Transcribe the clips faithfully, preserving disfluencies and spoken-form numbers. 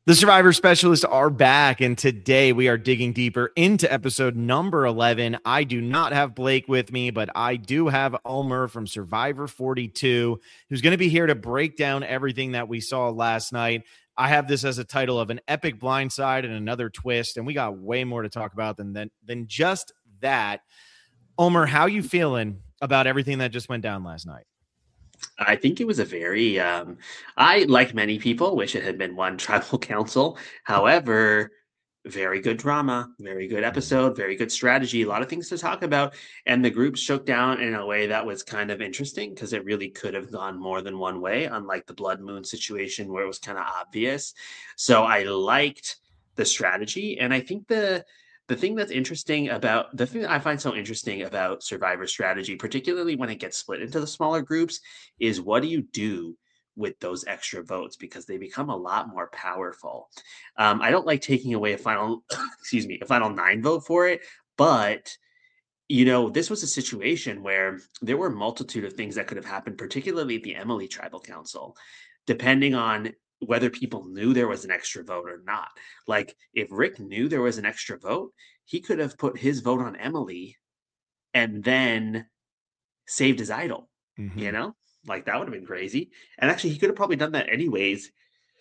The Survivor Specialists are back, and today we are digging deeper into episode number eleven. I do not have Blake with me, but I do have Omer from Survivor forty-two, who's going to be here to break down everything that we saw last night. I have this as a title of an epic blindside and another twist, and we got way more to talk about than, than, than just that. Omer, how you feeling about everything that just went down last night? I think it was a very, um, I, like many people, wish it had been one tribal council. However, very good drama, very good episode, very good strategy, a lot of things to talk about. And the group shook down in a way that was kind of interesting because it really could have gone more than one way, unlike the Blood Moon situation where it was kind of obvious. So I liked the strategy. And I think the, the thing that's interesting about the thing that I find so interesting about Survivor strategy, particularly when it gets split into the smaller groups, is what do you do with those extra votes because they become a lot more powerful. Um, I don't like taking away a final, excuse me, a final nine vote for it, but you know, this was a situation where there were a multitude of things that could have happened, particularly at the Emily Tribal Council, depending on whether people knew there was an extra vote or not. Like, if Rick knew there was an extra vote, he could have put his vote on Emily and then saved his idol, mm-hmm. you know? Like, that would have been crazy. And actually, he could have probably done that anyways.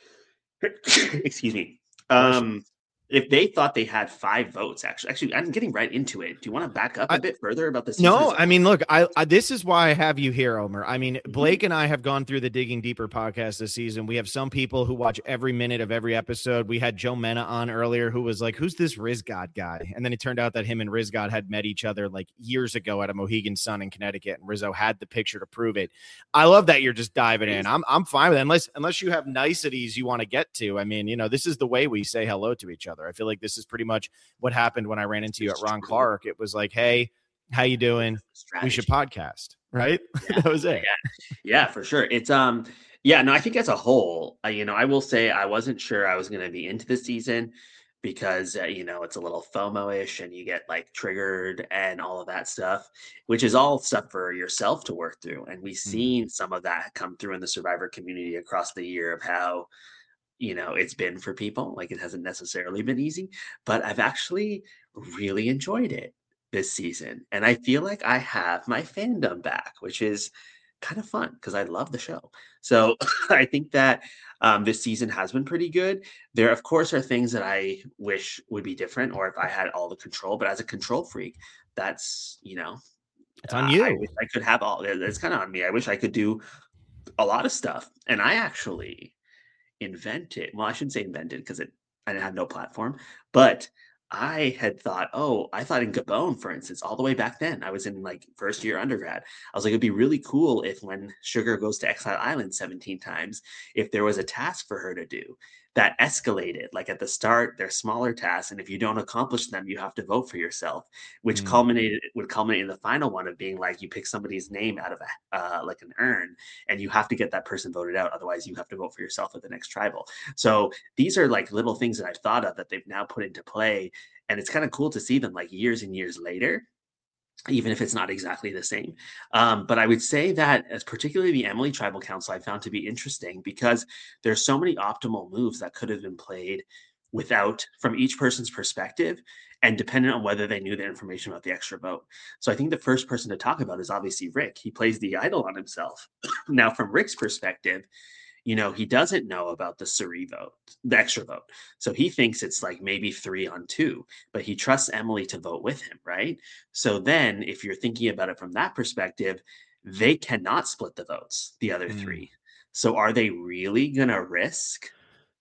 Excuse me. Um, if they thought they had five votes, actually, actually, I'm getting right into it. Do you want to back up a I, bit further about this? No, I mean, look, I, I this is why I have you here, Omer. I mean, Blake and I have gone through the Digging Deeper podcast this season. We have some people who watch every minute of every episode. We had Joe Mena on earlier, who was like, "Who's this Rizgod guy?" And then it turned out that him and Rizgod had met each other like years ago at a Mohegan Sun in Connecticut, and Rizzo had the picture to prove it. I love that you're just diving in. I'm I'm fine with it, unless unless you have niceties you want to get to. I mean, you know, this is the way we say hello to each other. I feel like this is pretty much what happened when I ran into you at Ron Clark. It was like, "Hey, how you doing? We should podcast," right? Yeah. That was it. Yeah. yeah, for sure. It's um, yeah, no, I think as a whole, uh, you know, I will say I wasn't sure I was going to be into the season because uh, you know, it's a little FOMO-ish and you get like triggered and all of that stuff, which is all stuff for yourself to work through. And we've seen mm. some of that come through in the Survivor community across the year of how, you know, it's been for people. Like, it hasn't necessarily been easy, but I've actually really enjoyed it this season. And I feel like I have my fandom back, which is kind of fun because I love the show. So I think that um, this season has been pretty good. There, of course, are things that I wish would be different or if I had all the control, but as a control freak, that's, you know, it's on you. I wish I could have all, it's kind of on me. I wish I could do a lot of stuff. And I actually invented, well, I shouldn't say invented because it I didn't have no platform, but I had thought, oh, I thought in Gabon, for instance, all the way back then, I was in like first year undergrad. I was like, it'd be really cool if when Sugar goes to Exile Island seventeen times, if there was a task for her to do that escalated. Like, at the start, they're smaller tasks, and if you don't accomplish them, you have to vote for yourself, which mm. culminated would culminate in the final one of being like, you pick somebody's name out of a uh, like an urn, and you have to get that person voted out. Otherwise, you have to vote for yourself at the next tribal. So these are like little things that I've thought of that they've now put into play, and it's kind of cool to see them like years and years later, even if it's not exactly the same. Um, but I would say that as particularly the Emily Tribal Council, I found to be interesting because there's so many optimal moves that could have been played without, from each person's perspective, and dependent on whether they knew the information about the extra vote. So I think the first person to talk about is obviously Rick. He plays the idol on himself. Now, from Rick's perspective, you know, he doesn't know about the Cirie vote, the extra vote. So he thinks it's like maybe three on two, but he trusts Emily to vote with him, right? So then if you're thinking about it from that perspective, they cannot split the votes, the other mm. three. So are they really going to risk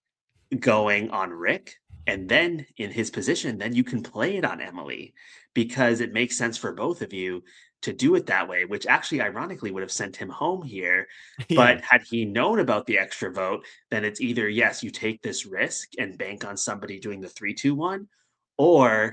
going on Rick? And then in his position, then you can play it on Emily because it makes sense for both of you to do it that way, which actually ironically would have sent him home here. Yeah. But had he known about the extra vote, then it's either, yes, you take this risk and bank on somebody doing the three, two, one, or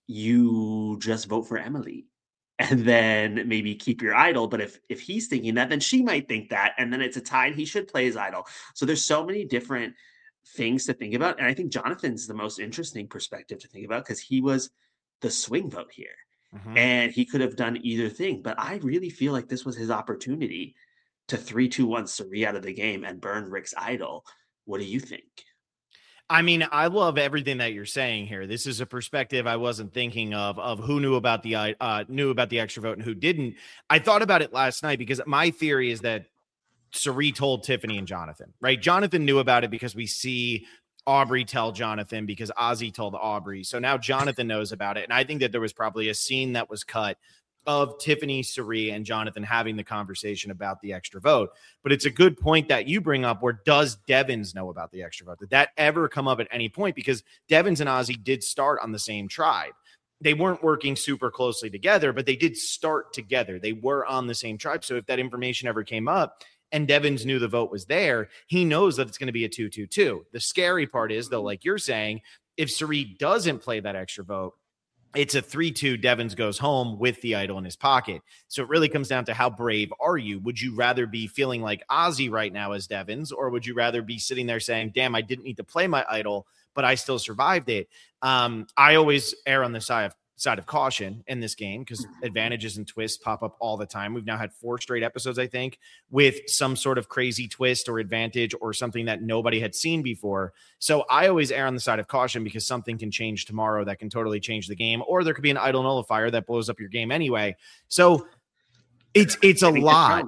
you just vote for Emily and then maybe keep your idol. But if, if he's thinking that, then she might think that, and then it's a tie and he should play his idol. So there's so many different things to think about. And I think Jonathan's the most interesting perspective to think about because he was the swing vote here. Mm-hmm. And he could have done either thing, but I really feel like this was his opportunity to three, two, one Cirie out of the game and burn Rick's idol. What do you think? I mean, I love everything that you're saying here. This is a perspective I wasn't thinking of, of who knew about the uh, knew about the extra vote and who didn't. I thought about it last night because my theory is that Cirie told Tiffany and Jonathan, right? Jonathan knew about it because we see Aubrey tell Jonathan because Ozzy told Aubrey. So now Jonathan knows about it. And I think that there was probably a scene that was cut of Tiffany, Cirie, and Jonathan having the conversation about the extra vote. But it's a good point that you bring up where does Devins know about the extra vote? Did that ever come up at any point? Because Devins and Ozzy did start on the same tribe. They weren't working super closely together, but they did start together. They were on the same tribe. So if that information ever came up and Devins knew the vote was there, he knows that it's going to be a two two two. The scary part is, though, like you're saying, if Cirie doesn't play that extra vote, it's a three two. Devins goes home with the idol in his pocket. So it really comes down to how brave are you? Would you rather be feeling like Ozzy right now as Devins, or would you rather be sitting there saying, damn, I didn't need to play my idol, but I still survived it? Um, I always err on the side of side of caution in this game because advantages and twists pop up all the time. We've now had four straight episodes, I think, with some sort of crazy twist or advantage or something that nobody had seen before. So I always err on the side of caution because something can change tomorrow that can totally change the game, or there could be an idol nullifier that blows up your game anyway. So it's it's a lot.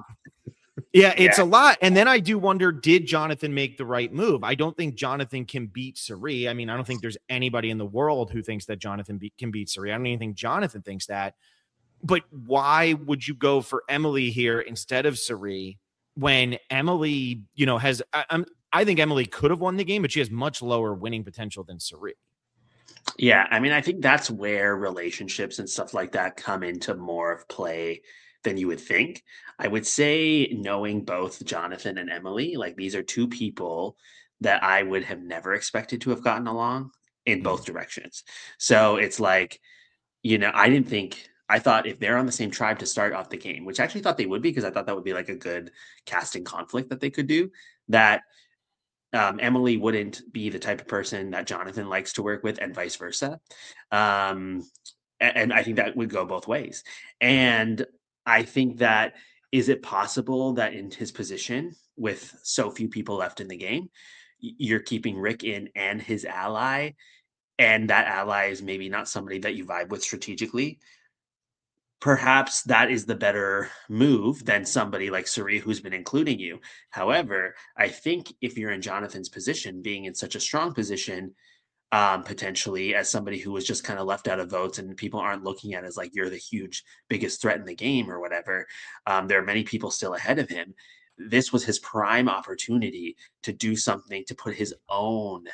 Yeah, it's yeah. a lot. And then I do wonder, did Jonathan make the right move? I don't think Jonathan can beat Cirie. I mean, I don't think there's anybody in the world who thinks that Jonathan be- can beat Cirie. I don't even think Jonathan thinks that. But why would you go for Emily here instead of Cirie when Emily, you know, has I, I'm, I think Emily could have won the game, but she has much lower winning potential than Cirie. Yeah, I mean, I think that's where relationships and stuff like that come into more of play than you would think. I would say, knowing both Jonathan and Emily, like these are two people that I would have never expected to have gotten along in mm. both directions. So it's like, you know, I didn't think, I thought if they're on the same tribe to start off the game, which I actually thought they would be, because I thought that would be like a good casting conflict that they could do, that um, Emily wouldn't be the type of person that Jonathan likes to work with and vice versa. Um, and, and I think that would go both ways. And I think that, is it possible that in his position with so few people left in the game, you're keeping Rick in and his ally, and that ally is maybe not somebody that you vibe with strategically? Perhaps that is the better move than somebody like Cirie who's been including you. However, I think if you're in Jonathan's position, being in such a strong position, Um, potentially as somebody who was just kind of left out of votes and people aren't looking at it as like you're the huge biggest threat in the game or whatever. Um, there are many people still ahead of him. This was his prime opportunity to do something to put his own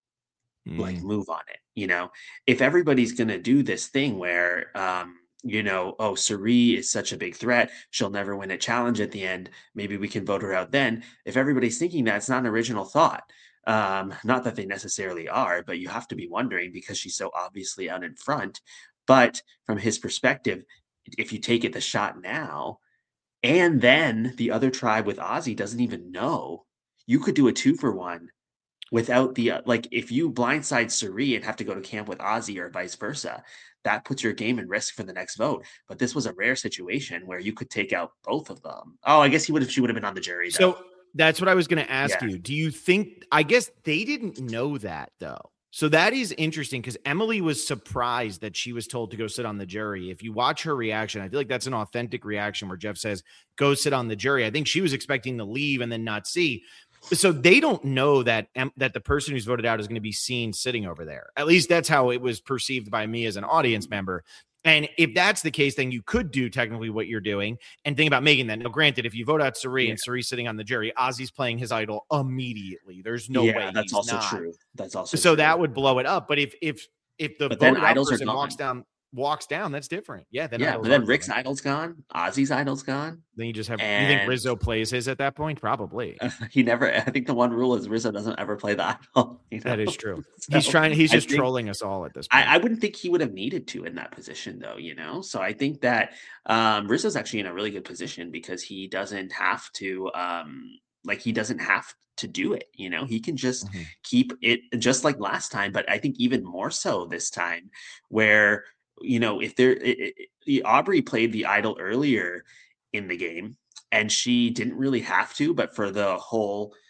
mm. like move on it. You know, if everybody's going to do this thing where, um, you know, oh, Cirie is such a big threat, she'll never win a challenge at the end, maybe we can vote her out then. If everybody's thinking that, it's not an original thought. Um, not that they necessarily are, but you have to be wondering because she's so obviously out in front. But from his perspective, if you take it the shot now, and then the other tribe with Ozzy doesn't even know, you could do a two for one without the, uh, like if you blindside Cirie and have to go to camp with Ozzy or vice versa, that puts your game in risk for the next vote. But this was a rare situation where you could take out both of them. Oh, I guess he would have, she would have been on the jury. Though. So that's what I was going to ask yeah. you. Do you think, I guess they didn't know that though. So that is interesting because Emily was surprised that she was told to go sit on the jury. If you watch her reaction, I feel like that's an authentic reaction where Jeff says, go sit on the jury. I think she was expecting to leave and then not see. So they don't know that, that the person who's voted out is going to be seen sitting over there. At least that's how it was perceived by me as an audience member. And if that's the case, then you could do technically what you're doing and think about making that. Now, granted, if you vote out Cirie yeah. and Cirie's sitting on the jury, Ozzy's playing his idol immediately. There's no yeah, way that's he's also not. true. That's also so true. that would blow it up. But if if if the but then voted out idols person are walks down walks down, that's different. Yeah, then yeah, but then Rick's gone. idol's gone, Ozzy's idol's gone. Then you just have. And you think Rizzo plays his at that point? Probably. Uh, he never. I think the one rule is Rizzo doesn't ever play the idol. You know? That is true. So he's trying. He's just think, trolling us all at this point. I, I wouldn't think he would have needed to in that position, though. You know, so I think that um, Rizzo's actually in a really good position because he doesn't have to. Um, like he doesn't have to do it. You know, he can just mm-hmm. keep it just like last time. But I think even more so this time, where. You know, if there, it, it, Aubrey played the idol earlier in the game and she didn't really have to, but for the whole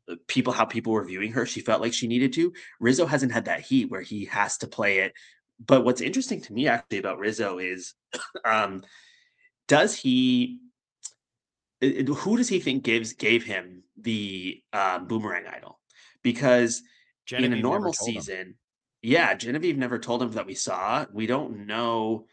people, how people were viewing her. She felt like she needed to. Rizzo hasn't had that heat where he has to play it. But what's interesting to me actually about Rizzo is, um, does he, who does he think gives gave him the um, boomerang idol? Because Genevieve in a normal season, him. yeah, Genevieve never told him that we saw. We don't know.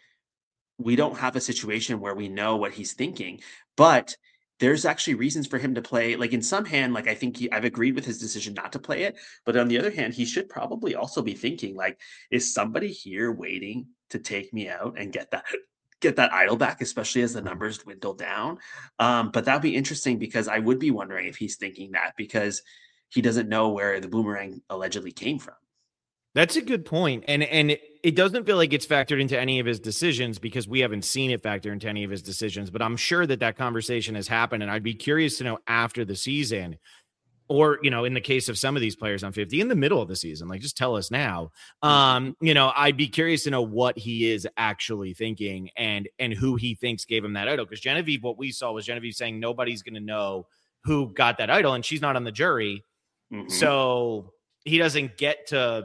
We don't have a situation where we know what he's thinking, but there's actually reasons for him to play. Like in some hand, like I think he, I've agreed with his decision not to play it, but on the other hand, he should probably also be thinking like, is somebody here waiting to take me out and get that get that idol back, especially as the numbers dwindle down. Um, but that'd be interesting because I would be wondering if he's thinking that because he doesn't know where the boomerang allegedly came from. That's a good point. And and it doesn't feel like it's factored into any of his decisions because we haven't seen it factor into any of his decisions, but I'm sure that that conversation has happened. And I'd be curious to know after the season, or, you know, in the case of some of these players on fifty in the middle of the season, like just tell us now. Um, you know, I'd be curious to know what he is actually thinking and, and who he thinks gave him that idol. Because Genevieve, what we saw was Genevieve saying nobody's going to know who got that idol and she's not on the jury. Mm-hmm. So he doesn't get to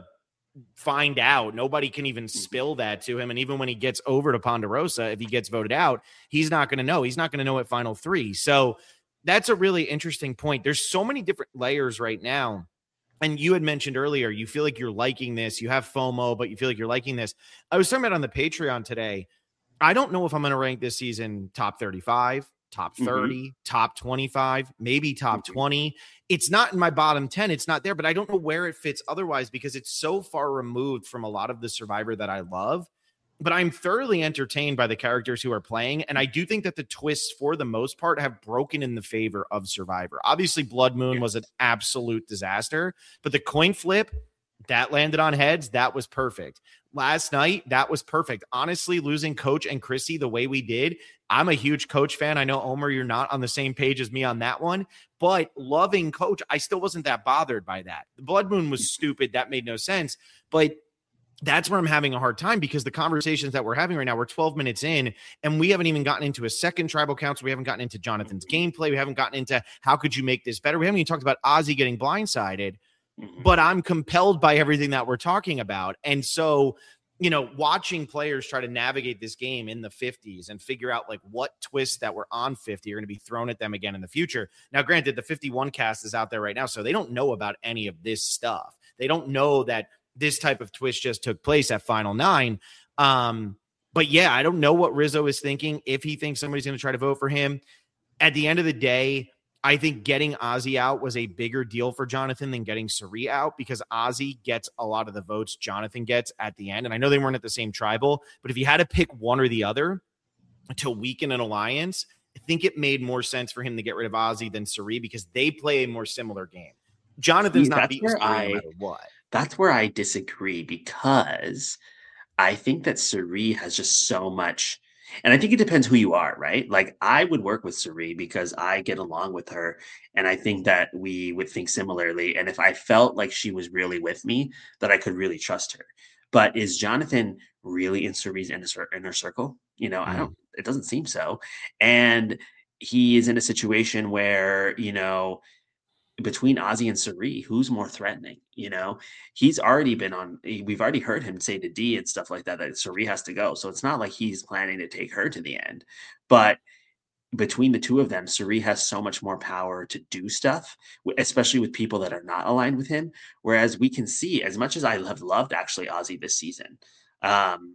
find out. Nobody can even spill that to him. And even when he gets over to Ponderosa, if he gets voted out, he's not going to know. He's not going to know at final three. So that's a really interesting point. There's so many different layers right now. And you had mentioned earlier, you feel like you're liking this. You have FOMO, but you feel like you're liking this. I was talking about on the Patreon today. I don't know if I'm going to rank this season top thirty-five, top thirty, mm-hmm. top twenty-five, maybe top mm-hmm. twenty. It's not in my bottom ten. It's not there, but I don't know where it fits otherwise because it's so far removed from a lot of the Survivor that I love. But I'm thoroughly entertained by the characters who are playing. And I do think that the twists, for the most part, have broken in the favor of Survivor. Obviously, Blood Moon yes. was an absolute disaster, but the coin flip, that landed on heads. That was perfect. Last night, that was perfect. Honestly, losing Coach and Chrissy the way we did, I'm a huge Coach fan. I know, Omer, you're not on the same page as me on that one, but loving Coach, I still wasn't that bothered by that. The Blood Moon was stupid. That made no sense. But that's where I'm having a hard time because the conversations that we're having right now, we're twelve minutes in and we haven't even gotten into a second tribal council. We haven't gotten into Jonathan's gameplay. We haven't gotten into how could you make this better. We haven't even talked about Ozzy getting blindsided, but I'm compelled by everything that we're talking about. And so, you know, watching players try to navigate this game in the fifties and figure out like what twists that were on fifty are going to be thrown at them again in the future. Now, granted, the fifty-one cast is out there right now, so they don't know about any of this stuff. They don't know that this type of twist just took place at Final Nine. Um, but yeah, I don't know what Rizzo is thinking. If he thinks somebody's going to try to vote for him, at the end of the day, I think getting Ozzy out was a bigger deal for Jonathan than getting Cirie out because Ozzy gets a lot of the votes Jonathan gets at the end. And I know they weren't at the same tribal, but if you had to pick one or the other to weaken an alliance, I think it made more sense for him to get rid of Ozzy than Cirie because they play a more similar game. Jonathan's See, not beating Cirie no matter what. That's where I disagree because I think that Cirie has just so much, and I think it depends who you are, right? Like I would work with Cirie because I get along with her and I think that we would think similarly. And if I felt like she was really with me, that I could really trust her. But is Jonathan really in Cirie's inner, inner circle? You know, mm. I don't, it doesn't seem so. And he is in a situation where, you know, between Ozzy and Cirie, who's more threatening? You know, he's already been on, we've already heard him say to D and stuff like that, that Cirie has to go. So it's not like he's planning to take her to the end. But between the two of them, Cirie has so much more power to do stuff, especially with people that are not aligned with him. Whereas we can see, as much as I have loved actually Ozzy this season, um,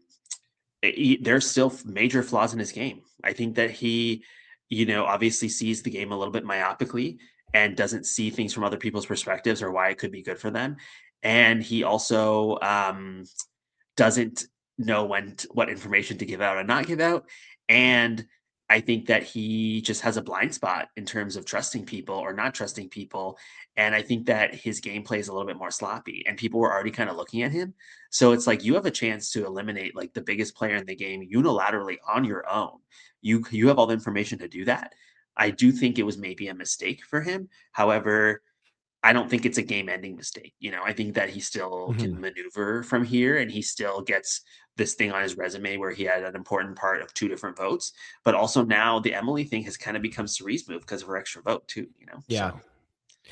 he, there's still major flaws in his game. I think that he, you know, obviously sees the game a little bit myopically and doesn't see things from other people's perspectives or why it could be good for them. And he also um, doesn't know when, to, what information to give out and not give out. And I think that he just has a blind spot in terms of trusting people or not trusting people. And I think that his gameplay is a little bit more sloppy and people were already kind of looking at him. So it's like, you have a chance to eliminate like the biggest player in the game unilaterally on your own. You, you have all the information to do that. I do think it was maybe a mistake for him. However, I don't think it's a game-ending mistake. You know, I think that he still mm-hmm. can maneuver from here, and he still gets this thing on his resume where he had an important part of two different votes. But also now the Emily thing has kind of become Cirie's move because of her extra vote too. You know, yeah. So.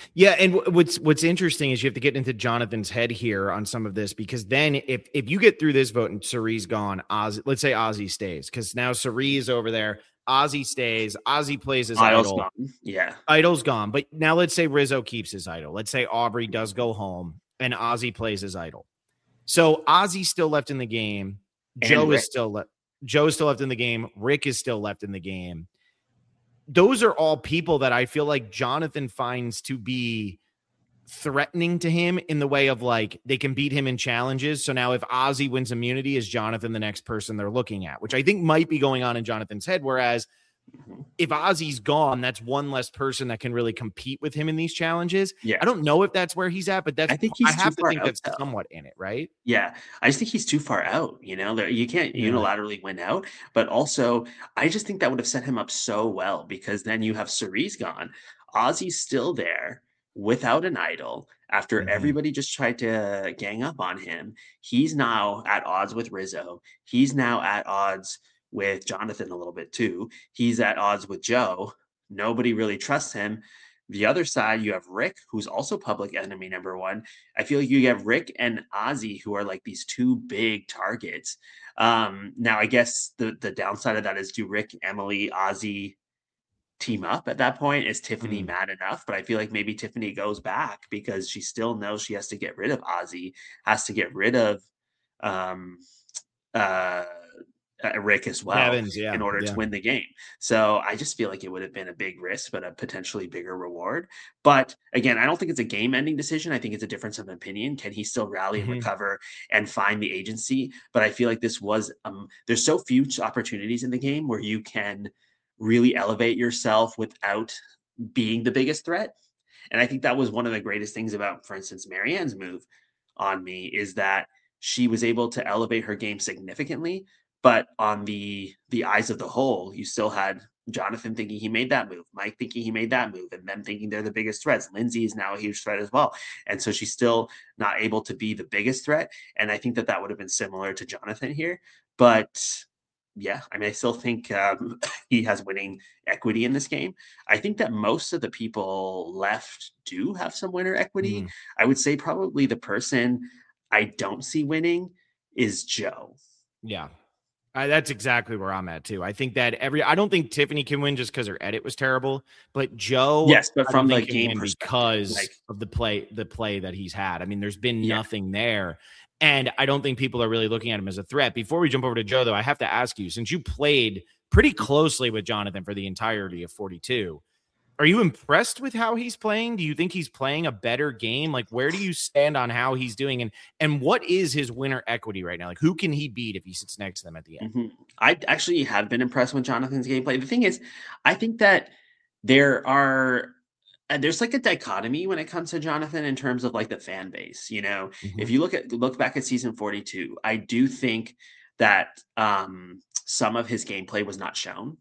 Yeah, and w- what's what's interesting is you have to get into Jonathan's head here on some of this, because then if if you get through this vote and Cerie's gone, Oz, let's say Ozzy stays, because now Cerie is over there, Ozzy stays, Ozzy plays his Idol's idol, gone. Yeah. Idol's gone. But now let's say Rizzo keeps his idol. Let's say Aubrey does go home and Ozzy plays his idol. So Ozzy's still left in the game. Joe is still left. Joe is still left in the game. Rick is still left in the game. Those are all people that I feel like Jonathan finds to be threatening to him in the way of like they can beat him in challenges. So now if Ozzy wins immunity, is Jonathan the next person they're looking at, which I think might be going on in Jonathan's head. Whereas if Ozzy's gone, that's one less person that can really compete with him in these challenges. Yeah. I don't know if that's where he's at, but that's I think he's I have too to far think out, that's though. somewhat in it, right? Yeah, I just think he's too far out. You know, there you can't Yeah. unilaterally win out. But also, I just think that would have set him up so well, because then you have Cerise gone, Ozzy's still there without an idol. After Mhm. everybody just tried to gang up on him, he's now at odds with Rizzo. He's now at odds with Jonathan a little bit too. He's at odds with Joe. Nobody really trusts him. The other side, you have Rick, who's also public enemy number one. I feel like you have Rick and Ozzy, who are like these two big targets. Um, now, I guess the the downside of that is, do Rick, Emily, Ozzy team up at that point? Is Tiffany Mm. mad enough? But I feel like maybe Tiffany goes back because she still knows she has to get rid of Ozzy, has to get rid of um, uh, uh, Rick as well Evans, yeah, in order yeah. to win the game. So I just feel like it would have been a big risk, but a potentially bigger reward. But again, I don't think it's a game ending decision. I think it's a difference of opinion. Can he still rally and Mhm. recover and find the agency? But I feel like this was, um, there's so few opportunities in the game where you can really elevate yourself without being the biggest threat. And I think that was one of the greatest things about, for instance, Marianne's move on me, is that she was able to elevate her game significantly, but on the the eyes of the whole, you still had Jonathan thinking he made that move, Mike thinking he made that move, and them thinking they're the biggest threats. Lindsay is now a huge threat as well. And so she's still not able to be the biggest threat. And I think that that would have been similar to Jonathan here. But yeah, I mean, I still think um, he has winning equity in this game. I think that most of the people left do have some winner equity. Mhm. I would say probably the person I don't see winning is Joe. Yeah. I, that's exactly where I'm at too. I think that every I don't think Tiffany can win just because her edit was terrible, but Joe, Yes, but I from don't the think can game win perspective, because like, of the play, the play that he's had. I mean, there's been Yeah. nothing there, and I don't think people are really looking at him as a threat. Before we jump over to Joe, though, I have to ask you, since you played pretty closely with Jonathan for the entirety of forty-two, are you impressed with how he's playing? Do you think he's playing a better game? Like, where do you stand on how he's doing? And and what is his winner equity right now? Like, who can he beat if he sits next to them at the end? Mhm. I actually have been impressed with Jonathan's gameplay. The thing is, I think that there are uh, there's like a dichotomy when it comes to Jonathan in terms of like the fan base. You know, if Mhm. you look at look back at season forty-two, I do think that um, some of his gameplay was not shown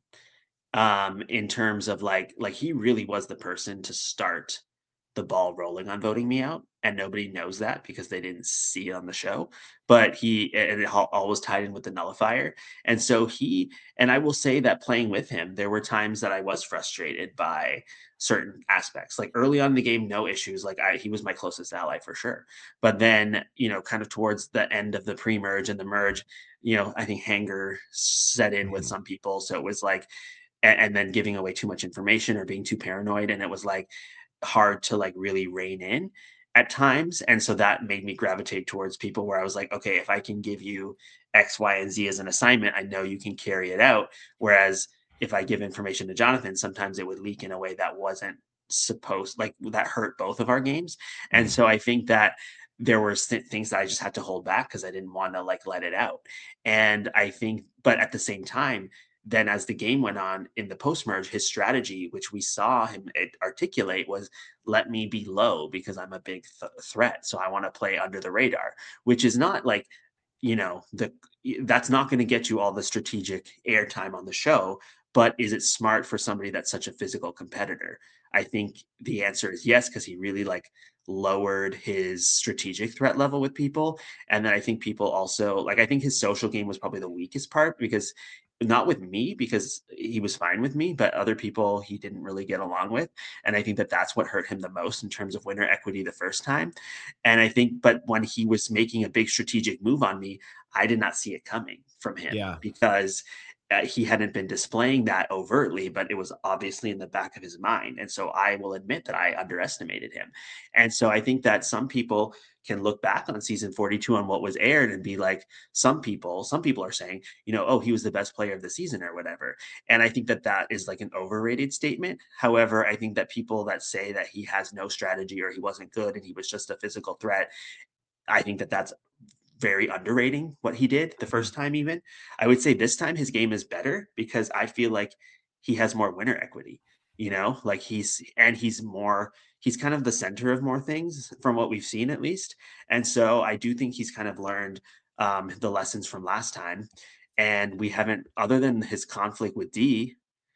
um, in terms of like like he really was the person to start the ball rolling on voting me out, and nobody knows that because they didn't see it on the show. But he and it all, all was tied in with the nullifier, and so he and I will say that playing with him, there were times that I was frustrated by certain aspects. Like early on in the game, no issues. Like I, he was my closest ally for sure. But then, you know, kind of towards the end of the pre-merge and the merge, you know, I think hanger set in with Mhm. some people. So it was like, and, and then giving away too much information or being too paranoid, and it was like hard to like really rein in at times. And so that made me gravitate towards people where I was like, okay, if I can give you X, Y, and Z as an assignment, I know you can carry it out. Whereas if I give information to Jonathan, sometimes it would leak in a way that wasn't supposed, like that hurt both of our games. And Mm. so I think that there were th- things that I just had to hold back because I didn't want to like let it out. And I think, but at the same time, then as the game went on in the post merge, his strategy, which we saw him articulate, was let me be low because I'm a big th- threat. So I want to play under the radar, which is not like, you know, the that's not going to get you all the strategic airtime on the show. But is it smart for somebody that's such a physical competitor? I think the answer is yes, because he really like lowered his strategic threat level with people. And then I think people also like, I think his social game was probably the weakest part because not with me because he was fine with me, but other people he didn't really get along with. And I think that that's what hurt him the most in terms of winner equity the first time. And I think, but when he was making a big strategic move on me, I did not see it coming from him Yeah. because uh, he hadn't been displaying that overtly, but it was obviously in the back of his mind. And so I will admit that I underestimated him. And so I think that some people can look back on season forty-two on what was aired and be like, some people, some people are saying, you know, oh, he was the best player of the season or whatever. And I think that that is like an overrated statement. However, I think that people that say that he has no strategy or he wasn't good and he was just a physical threat, I think that that's very underrating what he did the first time. Even I would say this time his game is better because I feel like he has more winner equity, you know, like he's and he's more he's kind of the center of more things from what we've seen at least. And so I do think he's kind of learned um the lessons from last time. And we haven't, other than his conflict with D,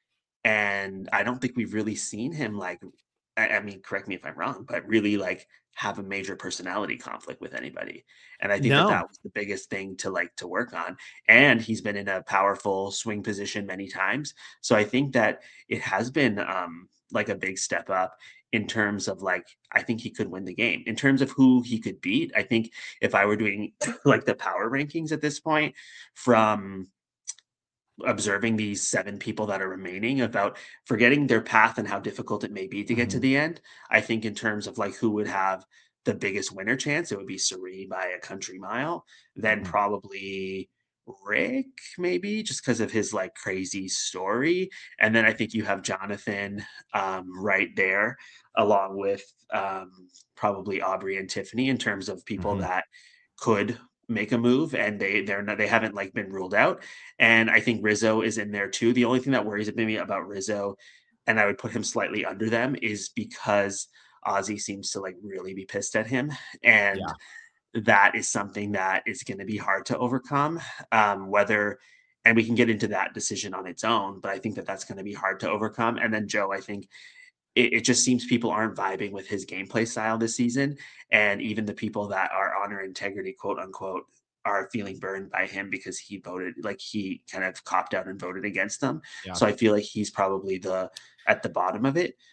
and I don't think we've really seen him like, I, I mean, correct me if I'm wrong, but really like have a major personality conflict with anybody. And I think that No. that was the biggest thing to like to work on. And he's been in a powerful swing position many times. So I think that it has been um, like a big step up in terms of like, I think he could win the game. In terms of who he could beat, I think if I were doing like the power rankings at this point from observing these seven people that are remaining, about forgetting their path and how difficult it may be to get to Mhm. the end. I think in terms of like who would have the biggest winner chance, it would be Suri by a country mile. Then Mhm. probably Rick, maybe just because of his like crazy story. And then I think you have Jonathan um, right there, along with um, probably Aubrey and Tiffany in terms of people Mhm. that could make a move and they they're not, they haven't like been ruled out. And I think Rizzo is in there too. The only thing that worries me about Rizzo, and I would put him slightly under them, is because Ozzy seems to like really be pissed at him. And Yeah. that is something that is going to be hard to overcome. Um, whether, and we can get into that decision on its own, but I think that that's going to be hard to overcome. And then Joe, I think it, it just seems people aren't vibing with his gameplay style this season. And even the people that are honor integrity, quote unquote, are feeling burned by him because he voted, like he kind of copped out and voted against them. Yeah. So I feel like he's probably the at the bottom of it.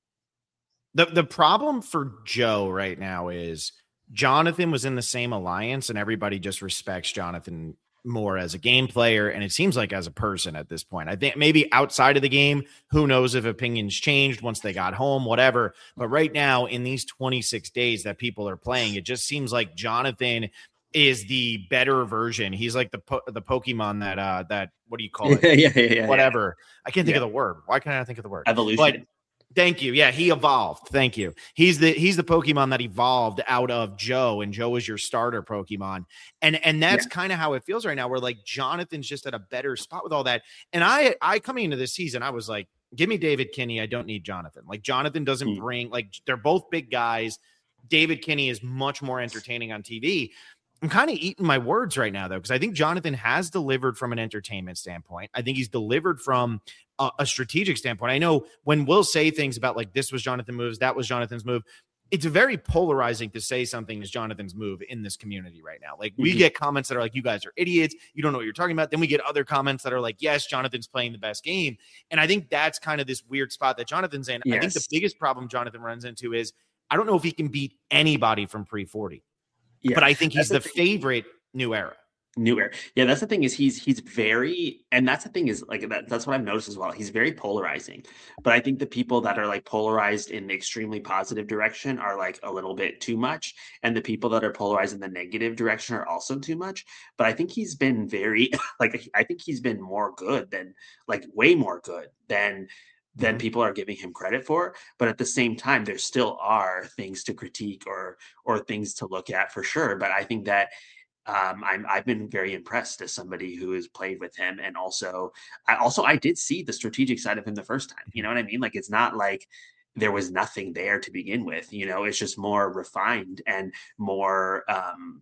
The the problem for Joe right now is Jonathan was in the same alliance and everybody just respects Jonathan more as a game player and it seems like as a person at this point. I think maybe outside of the game, who knows if opinions changed once they got home, whatever. But right now in these twenty-six days that people are playing, it just seems like Jonathan is the better version. He's like the po- the Pokemon that uh that what do you call yeah, it? yeah, yeah, yeah. Whatever. I can't think Yeah. of the word. Why can't I think of the word? But Evolution. thank you. Yeah, he evolved. Thank you. He's the he's the Pokemon that evolved out of Joe, and Joe is your starter Pokemon. And and that's Yeah. kind of how it feels right now, where like Jonathan's just at a better spot with all that. And I I coming into this season, I was like, give me David Kinney. I don't need Jonathan. Like Jonathan doesn't Mm. bring like they're both big guys. David Kinney is much more entertaining on T V. I'm kind of eating my words right now, though, because I think Jonathan has delivered from an entertainment standpoint. I think he's delivered from a, a strategic standpoint. I know when we'll say things about like this was Jonathan moves, that was Jonathan's move. It's very polarizing to say something is Jonathan's move in this community right now. Like we Mhm. get comments that are like, you guys are idiots. You don't know what you're talking about. Then we get other comments that are like, yes, Jonathan's playing the best game. And I think that's kind of this weird spot that Jonathan's in. I think the Yes. biggest problem Jonathan runs into is I don't know if he can beat anybody from pre forty, Yeah. but I think That's he's the the thing. favorite new era. New era. Yeah, that's the thing is he's he's very, and that's the thing is like that, that's what I've noticed as well. He's very polarizing. But I think the people that are like polarized in the extremely positive direction are like a little bit too much. And the people that are polarized in the negative direction are also too much. But I think he's been very like I think he's been more good than like way more good than than Mhm. people are giving him credit for. But at the same time, there still are things to critique or or things to look at for sure. But I think that um, I'm I've been very impressed as somebody who has played with him, and also I also I did see the strategic side of him the first time. You know what I mean? Like it's not like there was nothing there to begin with. You know, it's just more refined and more um,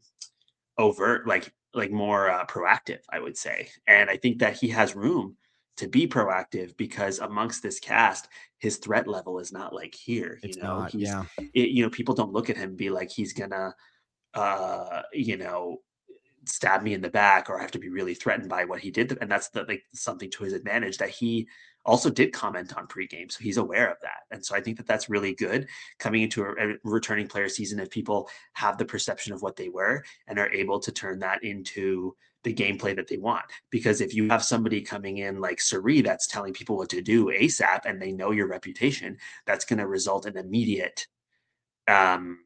overt, like like more uh, proactive, I would say. And I think that he has room to be proactive because amongst this cast, his threat level is not like here. You It's know, not. he's Yeah. it, you know people don't look at him and be like he's gonna uh you know stab me in the back or I have to be really threatened by what he did. And that's the, like something to his advantage that he also did comment on pregame. So he's aware of that. And so I think that that's really good coming into a, a returning player season if people have the perception of what they were and are able to turn that into the gameplay that they want. Because if you have somebody coming in like Suri that's telling people what to do ASAP and they know your reputation, that's going to result in immediate um,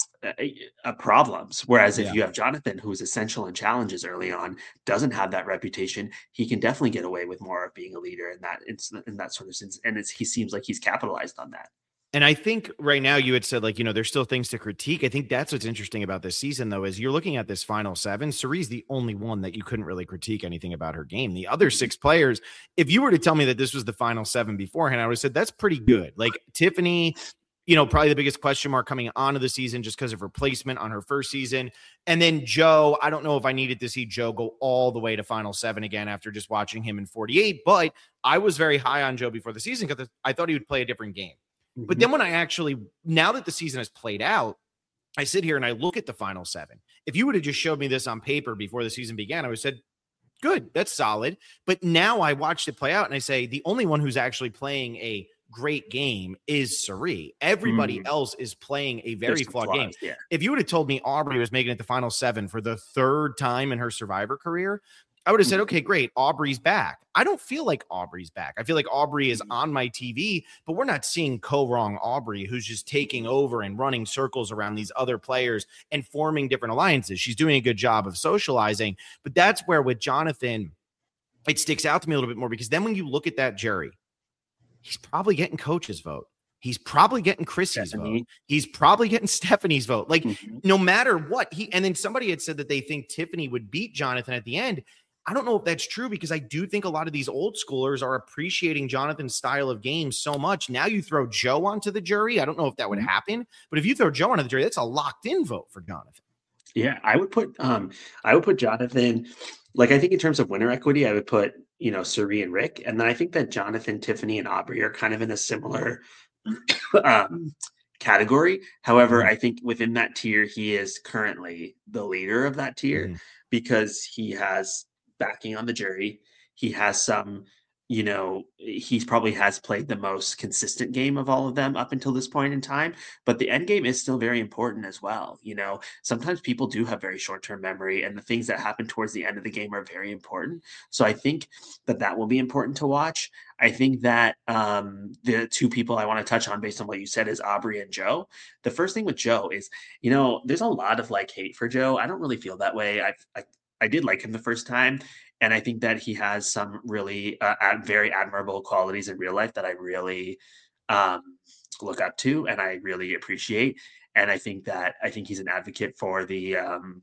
uh, problems. Whereas if Yeah. you have Jonathan, who's essential in challenges early on, doesn't have that reputation, he can definitely get away with more of being a leader in that in that sort of sense. And it's, he seems like he's capitalized on that. And I think right now you had said, like, you know, there's still things to critique. I think that's what's interesting about this season, though, is you're looking at this final seven. Suri's the only one that you couldn't really critique anything about her game. The other six players, if you were to tell me that this was the final seven beforehand, I would have said that's pretty good. Like Tiffany, you know, probably the biggest question mark coming onto the season just because of her placement on her first season. And then Joe, I don't know if I needed to see Joe go all the way to final seven again after just watching him in forty-eight, but I was very high on Joe before the season because I thought he would play a different game. But then when I actually, now that the season has played out, I sit here and I look at the final seven. If you would have just showed me this on paper before the season began, I would have said, good, that's solid. But now I watched it play out and I say, the only one who's actually playing a great game is Suri. Everybody mm. else is playing a very flawed flaws, game. Yeah. If you would have told me Aubrey was making it the final seven for the third time in her Survivor career, I would have said, okay, great. Aubrey's back. I don't feel like Aubrey's back. I feel like Aubrey is on my T V, but we're not seeing co-wrong Aubrey, who's just taking over and running circles around these other players and forming different alliances. She's doing a good job of socializing, but that's where with Jonathan, it sticks out to me a little bit more because then when you look at that jury, he's probably getting Coach's vote. He's probably getting Chrissy's Stephanie. vote. He's probably getting Stephanie's vote. Like mm-hmm. no matter what he, and then somebody had said that they think Tiffany would beat Jonathan at the end. I don't know if that's true because I do think a lot of these old schoolers are appreciating Jonathan's style of game so much. Now you throw Joe onto the jury. I don't know if that would happen, but if you throw Joe onto the jury, that's a locked in vote for Jonathan. Yeah, I would put um, I would put Jonathan, like I think in terms of winner equity, I would put, you know, Suri and Rick. And then I think that Jonathan, Tiffany, and Aubrey are kind of in a similar um, category. However, mm-hmm. I think within that tier, he is currently the leader of that tier mm-hmm. because he has backing on the jury. He has some, you know, he probably has played the most consistent game of all of them up until this point in time, but the end game is still very important as well. You know, sometimes people do have very short-term memory and the things that happen towards the end of the game are very important. So I think that that will be important to watch. I think that um, the two people I want to touch on based on what you said is Aubrey and Joe. The first thing with Joe is, you know, there's a lot of like hate for Joe. I don't really feel that way. I've, I, I did like him the first time. And I think that he has some really uh, very admirable qualities in real life that I really um, look up to and I really appreciate. And I think that I think he's an advocate for the um,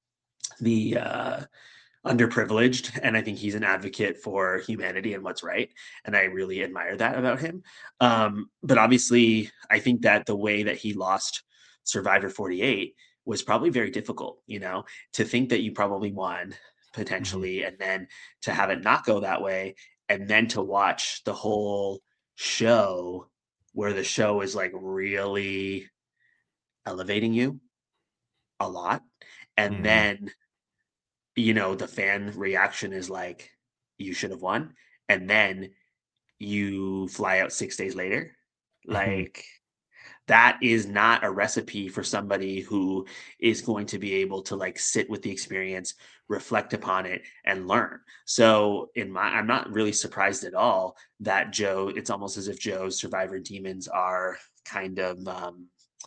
the uh, underprivileged. And I think he's an advocate for humanity and what's right. And I really admire that about him. Um, but obviously, I think that the way that he lost Survivor forty-eight was probably very difficult, you know, to think that you probably won potentially, mm-hmm. and then to have it not go that way, and then to watch the whole show where the show is like really elevating you a lot. And mm-hmm. then, you know, the fan reaction is like, you should have won. And then you fly out six days later. Mm-hmm. Like, that is not a recipe for somebody who is going to be able to like sit with the experience, reflect upon it, and learn. So in my, I'm not really surprised at all that Joe, it's almost as if Joe's Survivor demons are kind of, um,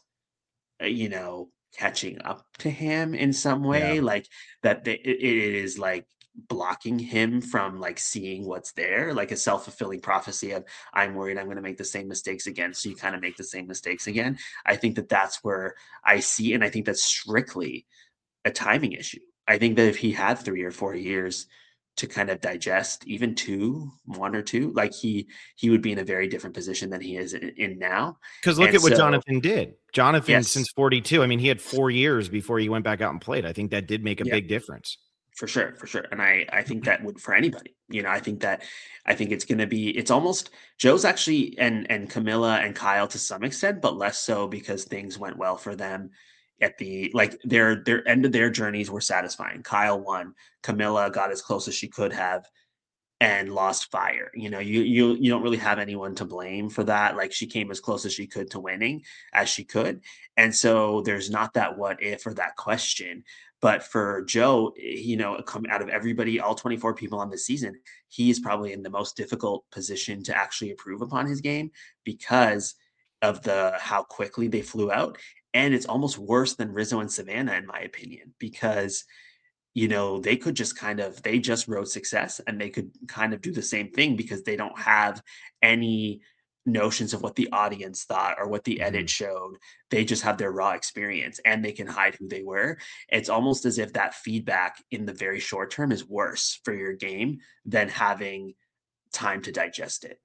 you know, catching up to him in some way, yeah. like that they, it, it is like blocking him from like seeing what's there, like a self-fulfilling prophecy of I'm worried I'm going to make the same mistakes again, so you kind of make the same mistakes again. I think that that's where I see, and I think that's strictly a timing issue. I think that if he had three or four years to kind of digest, even two, one or two, like he he would be in a very different position than he is in, in now. Because look and at what so, Jonathan did. Jonathan, yes. since forty-two, I mean, he had four years before he went back out and played. I think that did make a yeah. big difference. For sure, for sure. And I, I think that would for anybody, you know, I think that, I think it's going to be, it's almost Joe's actually, and, and Camilla and Kyle to some extent, but less so because things went well for them at the like their their end of their journeys were satisfying. Kyle won. Camilla got as close as she could have and lost fire. You know, you you you don't really have anyone to blame for that. Like she came as close as she could to winning as she could. And so there's not that what if or that question. But for Joe, you know, come out of everybody, all twenty-four people on this season, he is probably in the most difficult position to actually improve upon his game because of the how quickly they flew out. And it's almost worse than Rizzo and Savannah, in my opinion, because you know, they could just kind of, they just wrote success and they could kind of do the same thing because they don't have any notions of what the audience thought or what the mm-hmm. edit showed. They just have their raw experience and they can hide who they were. It's almost as if that feedback in the very short term is worse for your game than having time to digest it.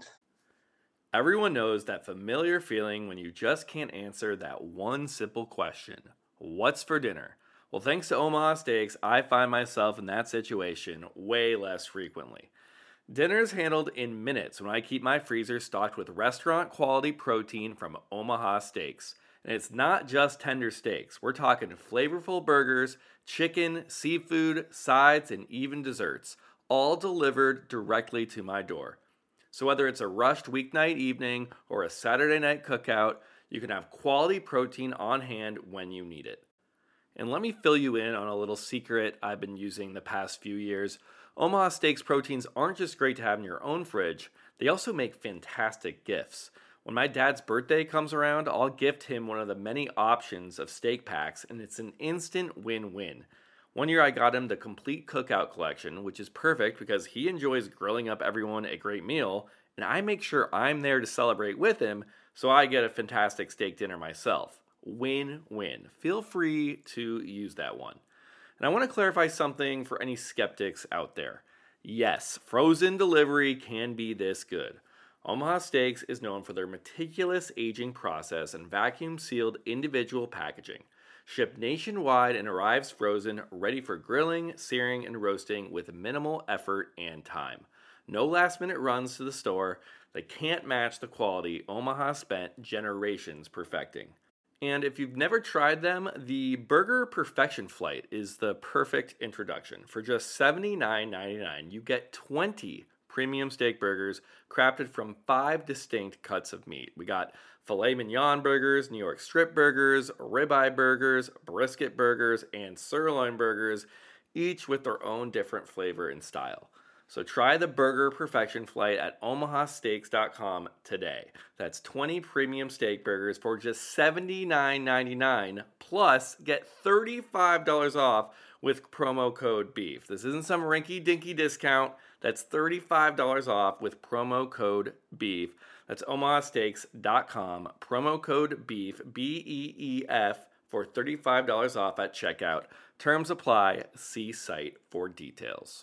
Everyone knows that familiar feeling when you just can't answer that one simple question, what's for dinner? Well, thanks to Omaha Steaks, I find myself in that situation way less frequently. Dinner's handled in minutes when I keep my freezer stocked with restaurant-quality protein from Omaha Steaks. And it's not just tender steaks. We're talking flavorful burgers, chicken, seafood, sides, and even desserts, all delivered directly to my door. So whether it's a rushed weeknight evening or a Saturday night cookout, you can have quality protein on hand when you need it. And let me fill you in on a little secret I've been using the past few years. Omaha Steaks proteins aren't just great to have in your own fridge, they also make fantastic gifts. When my dad's birthday comes around, I'll gift him one of the many options of steak packs, and it's an instant win-win. One year I got him the complete cookout collection, which is perfect because he enjoys grilling up everyone a great meal, and I make sure I'm there to celebrate with him, so I get a fantastic steak dinner myself. Win-win. Feel free to use that one. And I want to clarify something for any skeptics out there. Yes, frozen delivery can be this good. Omaha Steaks is known for their meticulous aging process and vacuum-sealed individual packaging. Shipped nationwide and arrives frozen, ready for grilling, searing, and roasting with minimal effort and time. No last-minute runs to the store. They can't match the quality Omaha spent generations perfecting. And if you've never tried them, the Burger Perfection Flight is the perfect introduction. For just seventy-nine ninety-nine, you get twenty premium steak burgers crafted from five distinct cuts of meat. We got filet mignon burgers, New York strip burgers, ribeye burgers, brisket burgers, and sirloin burgers, each with their own different flavor and style. So try the Burger Perfection Flight at omaha steaks dot com today. That's twenty premium steak burgers for just seventy-nine ninety-nine, plus get thirty-five dollars off with promo code BEEF. This isn't some rinky-dinky discount. That's thirty-five dollars off with promo code BEEF. That's omaha steaks dot com, promo code BEEF, B E E F, for thirty-five dollars off at checkout. Terms apply. See site for details.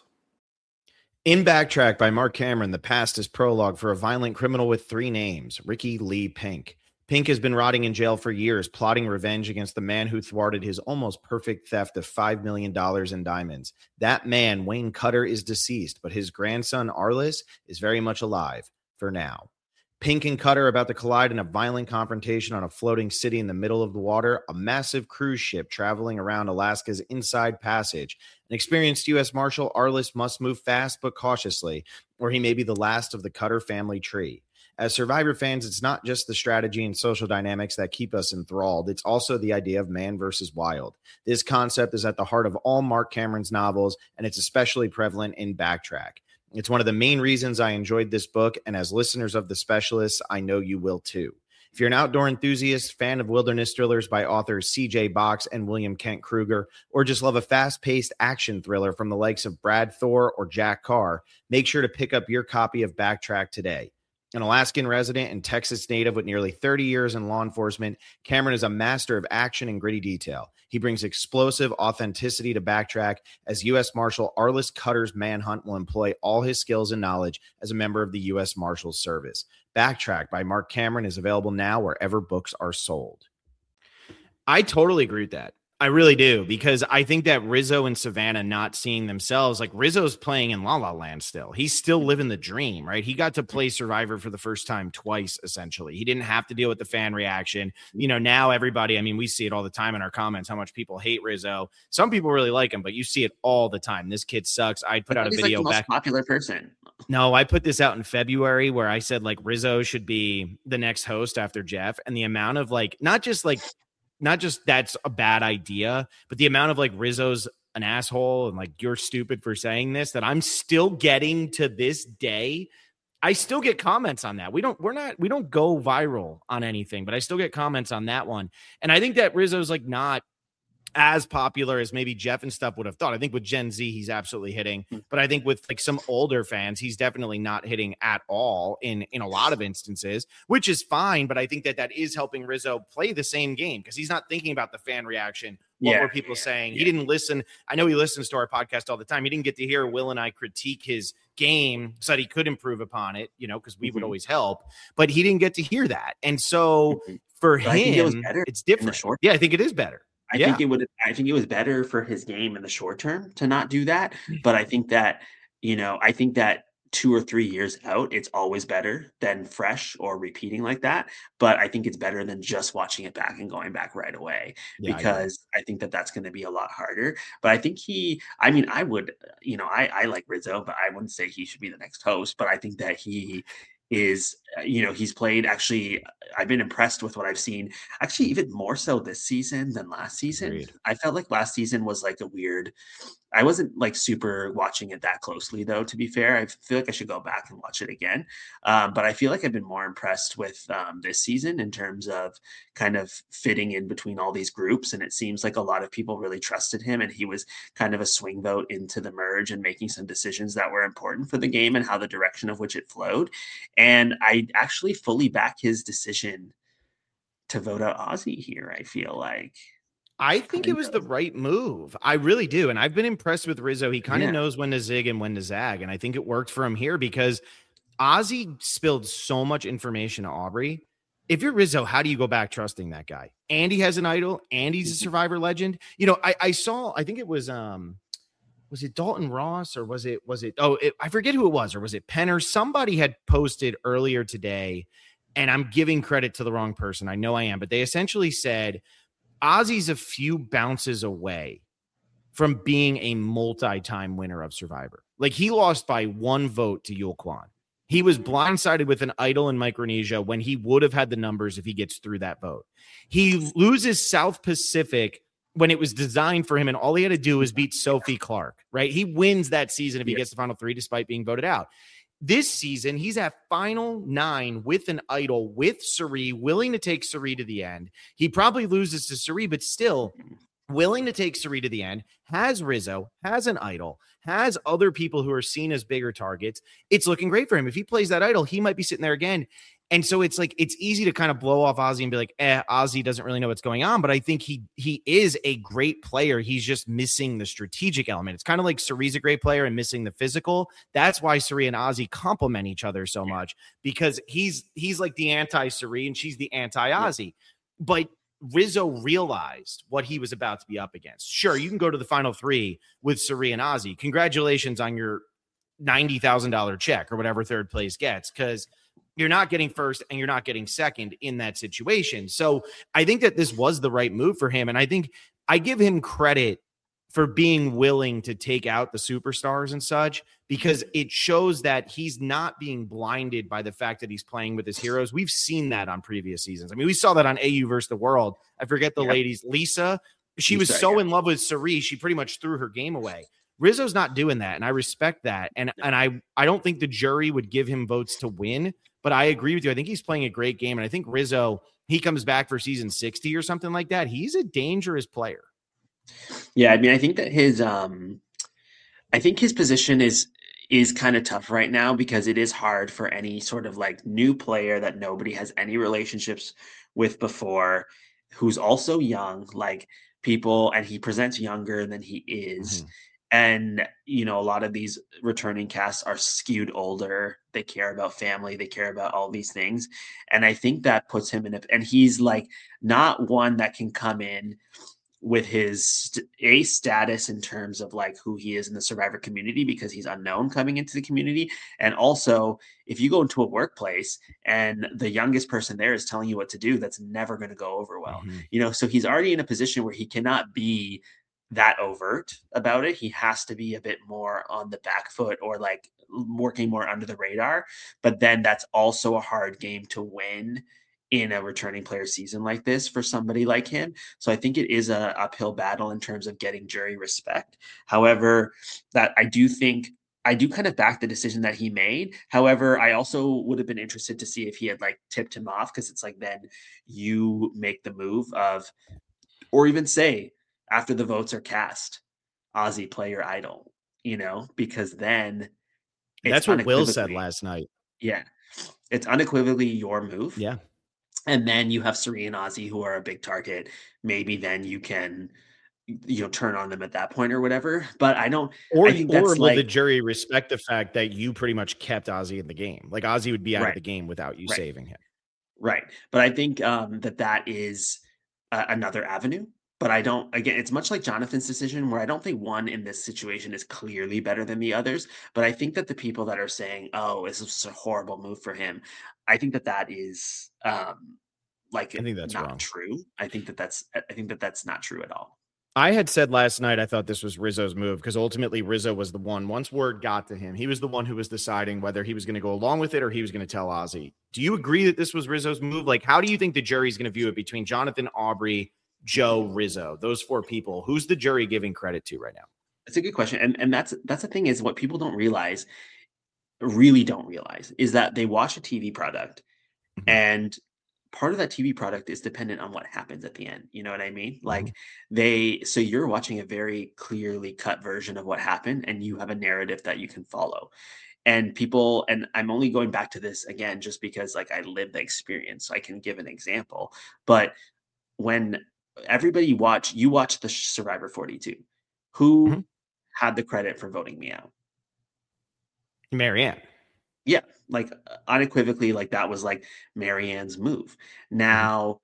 In Backtrack by Mark Cameron, the past is prologue for a violent criminal with three names, Ricky Lee Pink. Pink has been rotting in jail for years, plotting revenge against the man who thwarted his almost perfect theft of five million dollars in diamonds. That man, Wayne Cutter, is deceased, but his grandson, Arliss, is very much alive, for now. Pink and Cutter are about to collide in a violent confrontation on a floating city in the middle of the water, a massive cruise ship traveling around Alaska's Inside Passage. An experienced U S Marshal, Arliss must move fast but cautiously, or he may be the last of the Cutter family tree. As Survivor fans, it's not just the strategy and social dynamics that keep us enthralled. It's also the idea of man versus wild. This concept is at the heart of all Mark Cameron's novels, and it's especially prevalent in Backtrack. It's one of the main reasons I enjoyed this book, and as listeners of The Specialists, I know you will too. If you're an outdoor enthusiast, fan of wilderness thrillers by authors C J Box and William Kent Kruger, or just love a fast-paced action thriller from the likes of Brad Thor or Jack Carr, make sure to pick up your copy of Backtrack today. An Alaskan resident and Texas native with nearly thirty years in law enforcement, Cameron is a master of action and gritty detail. He brings explosive authenticity to Backtrack as U S Marshal Arliss Cutter's manhunt will employ all his skills and knowledge as a member of the U S Marshals Service. Backtrack by Mark Cameron is available now wherever books are sold. I totally agree with that. I really do, because I think that Rizzo and Savannah not seeing themselves, like Rizzo's playing in La La Land still. He's still living the dream, right? He got to play Survivor for the first time twice, essentially. He didn't have to deal with the fan reaction. You know, now everybody, I mean, we see it all the time in our comments, how much people hate Rizzo. Some people really like him, but you see it all the time. This kid sucks. I put out a He's video like the most back. popular person. No, I put this out in February where I said like Rizzo should be the next host after Jeff. And the amount of like, not just like, not just that's a bad idea, but the amount of like Rizzo's an asshole and like you're stupid for saying this, that I'm still getting to this day. I still get comments on that. We don't, we're not, we don't go viral on anything, but I still get comments on that one. And I think that Rizzo's like not as popular as maybe Jeff and stuff would have thought. I think with Gen Z, he's absolutely hitting, but I think with like some older fans, he's definitely not hitting at all in, in a lot of instances, which is fine. But I think that that is helping Rizzo play the same game because he's not thinking about the fan reaction. What Yeah, were people yeah, saying? yeah. He didn't listen. I know he listens to our podcast all the time. He didn't get to hear Will and I critique his game so that he could improve upon it, you know, because we would Mhm. always help, but he didn't get to hear that. And so Mhm. for But I think it was him, better it's in the different. short Yeah, I think it is better. I Yeah. think it would I think it was better for his game in the short term to not do that, but I think that, you know, I think that two or three years out, it's always better than fresh or repeating like that, but I think it's better than just watching it back and going back right away Yeah, I agree. because I think that that's gonna be a lot harder, but I think he I mean, I would, you know, I I like Rizzo, but I wouldn't say he should be the next host, but I think that he is, uh, you know, he's played actually I've been impressed with what I've seen. Actually, even more so this season than last season. Agreed. I felt like last season was like a weird I wasn't like super watching it that closely though, to be fair. I feel like I should go back and watch it again. Um, but I feel like I've been more impressed with um, this season in terms of kind of fitting in between all these groups. And it seems like a lot of people really trusted him and he was kind of a swing vote into the merge and making some decisions that were important for the game and how the direction of which it flowed. And I actually fully back his decision to vote out Ozzy here, I feel like. I think it Kind was the of. right move. I really do. And I've been impressed with Rizzo. He kind of Yeah. knows when to zig and when to zag. And I think it worked for him here because Ozzy spilled so much information to Aubrey. If you're Rizzo, how do you go back trusting that guy? And he has an idol and he's a Mhm. Survivor legend. You know, I, I saw, I think it was, um, was it Dalton Ross or was it, was it, oh, it, I forget who it was, or was it Penner? Somebody had posted earlier today, and I'm giving credit to the wrong person. I know I am, but they essentially said, Ozzy's a few bounces away from being a multi-time winner of Survivor. Like he lost by one vote to Yul Kwan. He was blindsided with an idol in Micronesia when he would have had the numbers if he gets through that vote. He loses South Pacific when it was designed for him, and all he had to do was beat Sophie Clark, right? He wins that season if he Yeah. gets the final three despite being voted out. This season, he's at final nine with an idol with Cirie, willing to take Cirie to the end. He probably loses to Cirie, but still willing to take Cirie to the end, has Rizzo, has an idol, has other people who are seen as bigger targets. It's looking great for him. If he plays that idol, he might be sitting there again. And so it's like, it's easy to kind of blow off Ozzy and be like, eh, Ozzy doesn't really know what's going on. But I think he he is a great player. He's just missing the strategic element. It's kind of like Cirie's a great player and missing the physical. That's why Cirie and Ozzy complement each other so much, because he's he's like the anti-Cirie and she's the anti-Ozzy. But Rizzo realized what he was about to be up against. Sure, you can go to the final three with Cirie and Ozzy. Congratulations on your ninety thousand dollars check or whatever third place gets, because you're not getting first and you're not getting second in that situation. So I think that this was the right move for him. And I think I give him credit for being willing to take out the superstars and such, because it shows that he's not being blinded by the fact that he's playing with his heroes. We've seen that on previous seasons. I mean, we saw that on A U versus the World. I forget the Yeah. ladies. Lisa, she was Lisa, so yeah. in love with Cirie, she pretty much threw her game away. Rizzo's not doing that, and I respect that. And and I I don't think the jury would give him votes to win, but I agree with you. I think he's playing a great game, and I think Rizzo, he comes back for season sixty or something like that. He's a dangerous player. Yeah, I mean, I think that his um I think his position is is kind of tough right now because it is hard for any sort of like new player that nobody has any relationships with before, who's also young, like people, and he presents younger than he is. Mhm. And, you know, a lot of these returning casts are skewed older. They care about family. They care about all these things. And I think that puts him in a, and he's like not one that can come in with his st- a status in terms of like who he is in the Survivor community, because he's unknown coming into the community. And also, if you go into a workplace and the youngest person there is telling you what to do, that's never going to go over well. Mm-hmm. You know, so he's already in a position where he cannot be that overt about it. He has to be a bit more on the back foot, or like working more under the radar. But then that's also a hard game to win in a returning player season like this for somebody like him. So I think it is a uphill battle in terms of getting jury respect. However, that I do think I do kind of back the decision that he made. However, I also would have been interested to see if he had like tipped him off, because it's like, then you make the move of, or even say after the votes are cast, Ozzy, play your idol, you know, because then that's what Will said last night. Yeah. It's unequivocally your move. Yeah. And then you have Cirie and Ozzy, who are a big target. Maybe then you can, you know, turn on them at that point or whatever. But I don't. Or, I think or that's will like, the jury respect the fact that you pretty much kept Ozzy in the game? Like Ozzy would be out Right. of the game without you Right. saving him. Right. But I think um, that that is uh, another avenue. But I don't, again, it's much like Jonathan's decision, where I don't think one in this situation is clearly better than the others. But I think that the people that are saying, oh, this is a horrible move for him, I think that that is um, like I think that's not wrong. true. I think that that's, I think that that's not true at all. I had said last night I thought this was Rizzo's move, because ultimately Rizzo was the one, once word got to him, he was the one who was deciding whether he was going to go along with it or he was going to tell Ozzy. Do you agree that this was Rizzo's move? Like, how do you think the jury's going to view it between Jonathan, Aubrey, Joe, Rizzo, those four people? Who's the jury giving credit to right now? That's a good question. And and that's that's the thing, is what people don't realize, really don't realize, is that they watch a T V product, Mhm. and part of that T V product is dependent on what happens at the end. You know what I mean? Mm-hmm. Like they, so you're watching a very clearly cut version of what happened, and you have a narrative that you can follow. And people, and I'm only going back to this again, just because like I lived the experience, so I can give an example. But when everybody watch, you watch the Survivor forty-two, who Mhm. had the credit for voting me out? Marianne. Yeah, like unequivocally, like that was like Marianne's move. Now,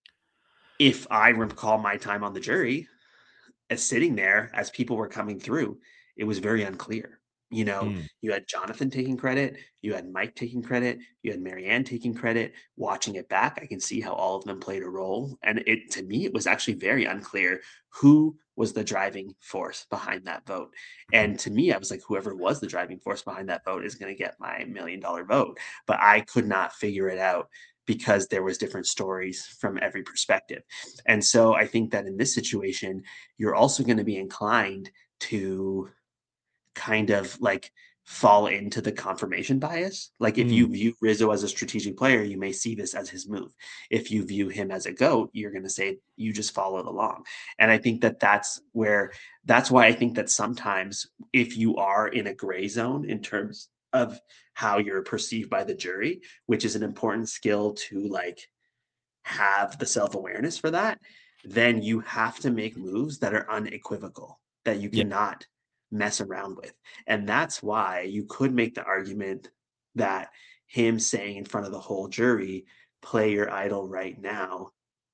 if I recall my time on the jury as sitting there as people were coming through, it was very unclear. You know, Mm. you had Jonathan taking credit, you had Mike taking credit, you had Marianne taking credit. Watching it back, I can see how all of them played a role. And it, to me, it was actually very unclear who was the driving force behind that vote. And to me, I was like, whoever was the driving force behind that vote is going to get my million dollar vote. But I could not figure it out, because there was different stories from every perspective. And so I think that in this situation, you're also going to be inclined to kind of like fall into the confirmation bias. Like if Mm. you view Rizzo as a strategic player, you may see this as his move. If you view him as a GOAT, you're going to say you just followed along. And I think that that's where, that's why I think that sometimes if you are in a gray zone in terms of how you're perceived by the jury, which is an important skill to like have the self-awareness for that, then you have to make moves that are unequivocal, that you Yeah. cannot mess around with. And that's why you could make the argument that him saying in front of the whole jury, play your idol right now,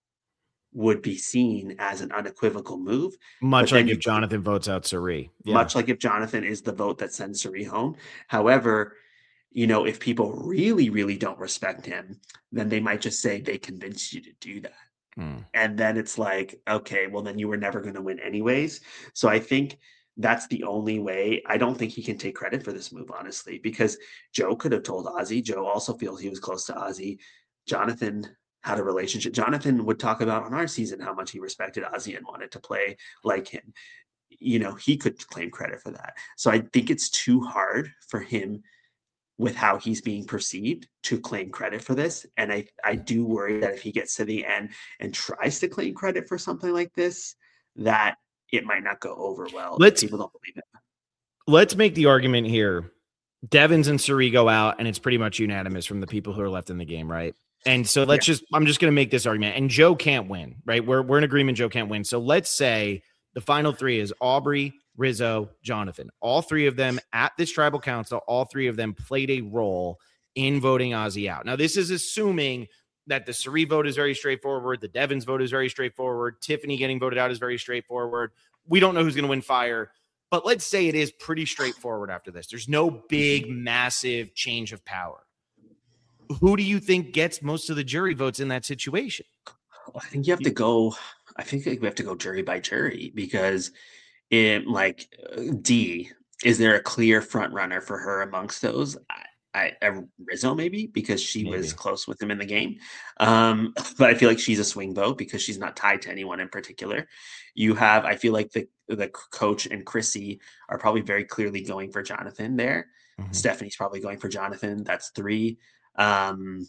would be seen as an unequivocal move. Much But then like you if Jonathan votes out Cirie. Yeah. much like if Jonathan is the vote that sends Cirie home. However, you know, if people really, really don't respect him, then they might just say they convinced you to do that. Mm. And then it's like, okay, well, then you were never going to win anyways. So I think that's the only way. I don't think he can take credit for this move, honestly, because Joe could have told Ozzy. Joe also feels he was close to Ozzy. Jonathan had a relationship. Jonathan would talk about on our season how much he respected Ozzy and wanted to play like him. You know, he could claim credit for that. So I think it's too hard for him, with how he's being perceived, to claim credit for this. And I, I do worry that if he gets to the end and tries to claim credit for something like this, that it might not go over well. Let's- People don't believe it. Let's make the argument here. Devins and Cirie go out, and it's pretty much unanimous from the people who are left in the game, right? And so let's Yeah. just, I'm just going to make this argument. And Joe can't win, right? We're, we're in agreement Joe can't win. So let's say the final three is Aubrey, Rizzo, Jonathan. All three of them at this tribal council, all three of them played a role in voting Ozzy out. Now, this is assuming that the Cirie vote is very straightforward. The Devins vote is very straightforward. Tiffany getting voted out is very straightforward. We don't know who's going to win Fire, but let's say it is pretty straightforward after this. There's no big, massive change of power. Who do you think gets most of the jury votes in that situation? Well, I think you have to go. I think we have to go jury by jury because in like D, is there a clear front runner for her amongst those? I, I Rizzo maybe because she maybe. was close with him in the game, um, but I feel like she's a swing vote because she's not tied to anyone in particular. You have, I feel like the the coach and Chrissy are probably very clearly going for Jonathan there. Mm-hmm. Stephanie's probably going for Jonathan. That's three. Um,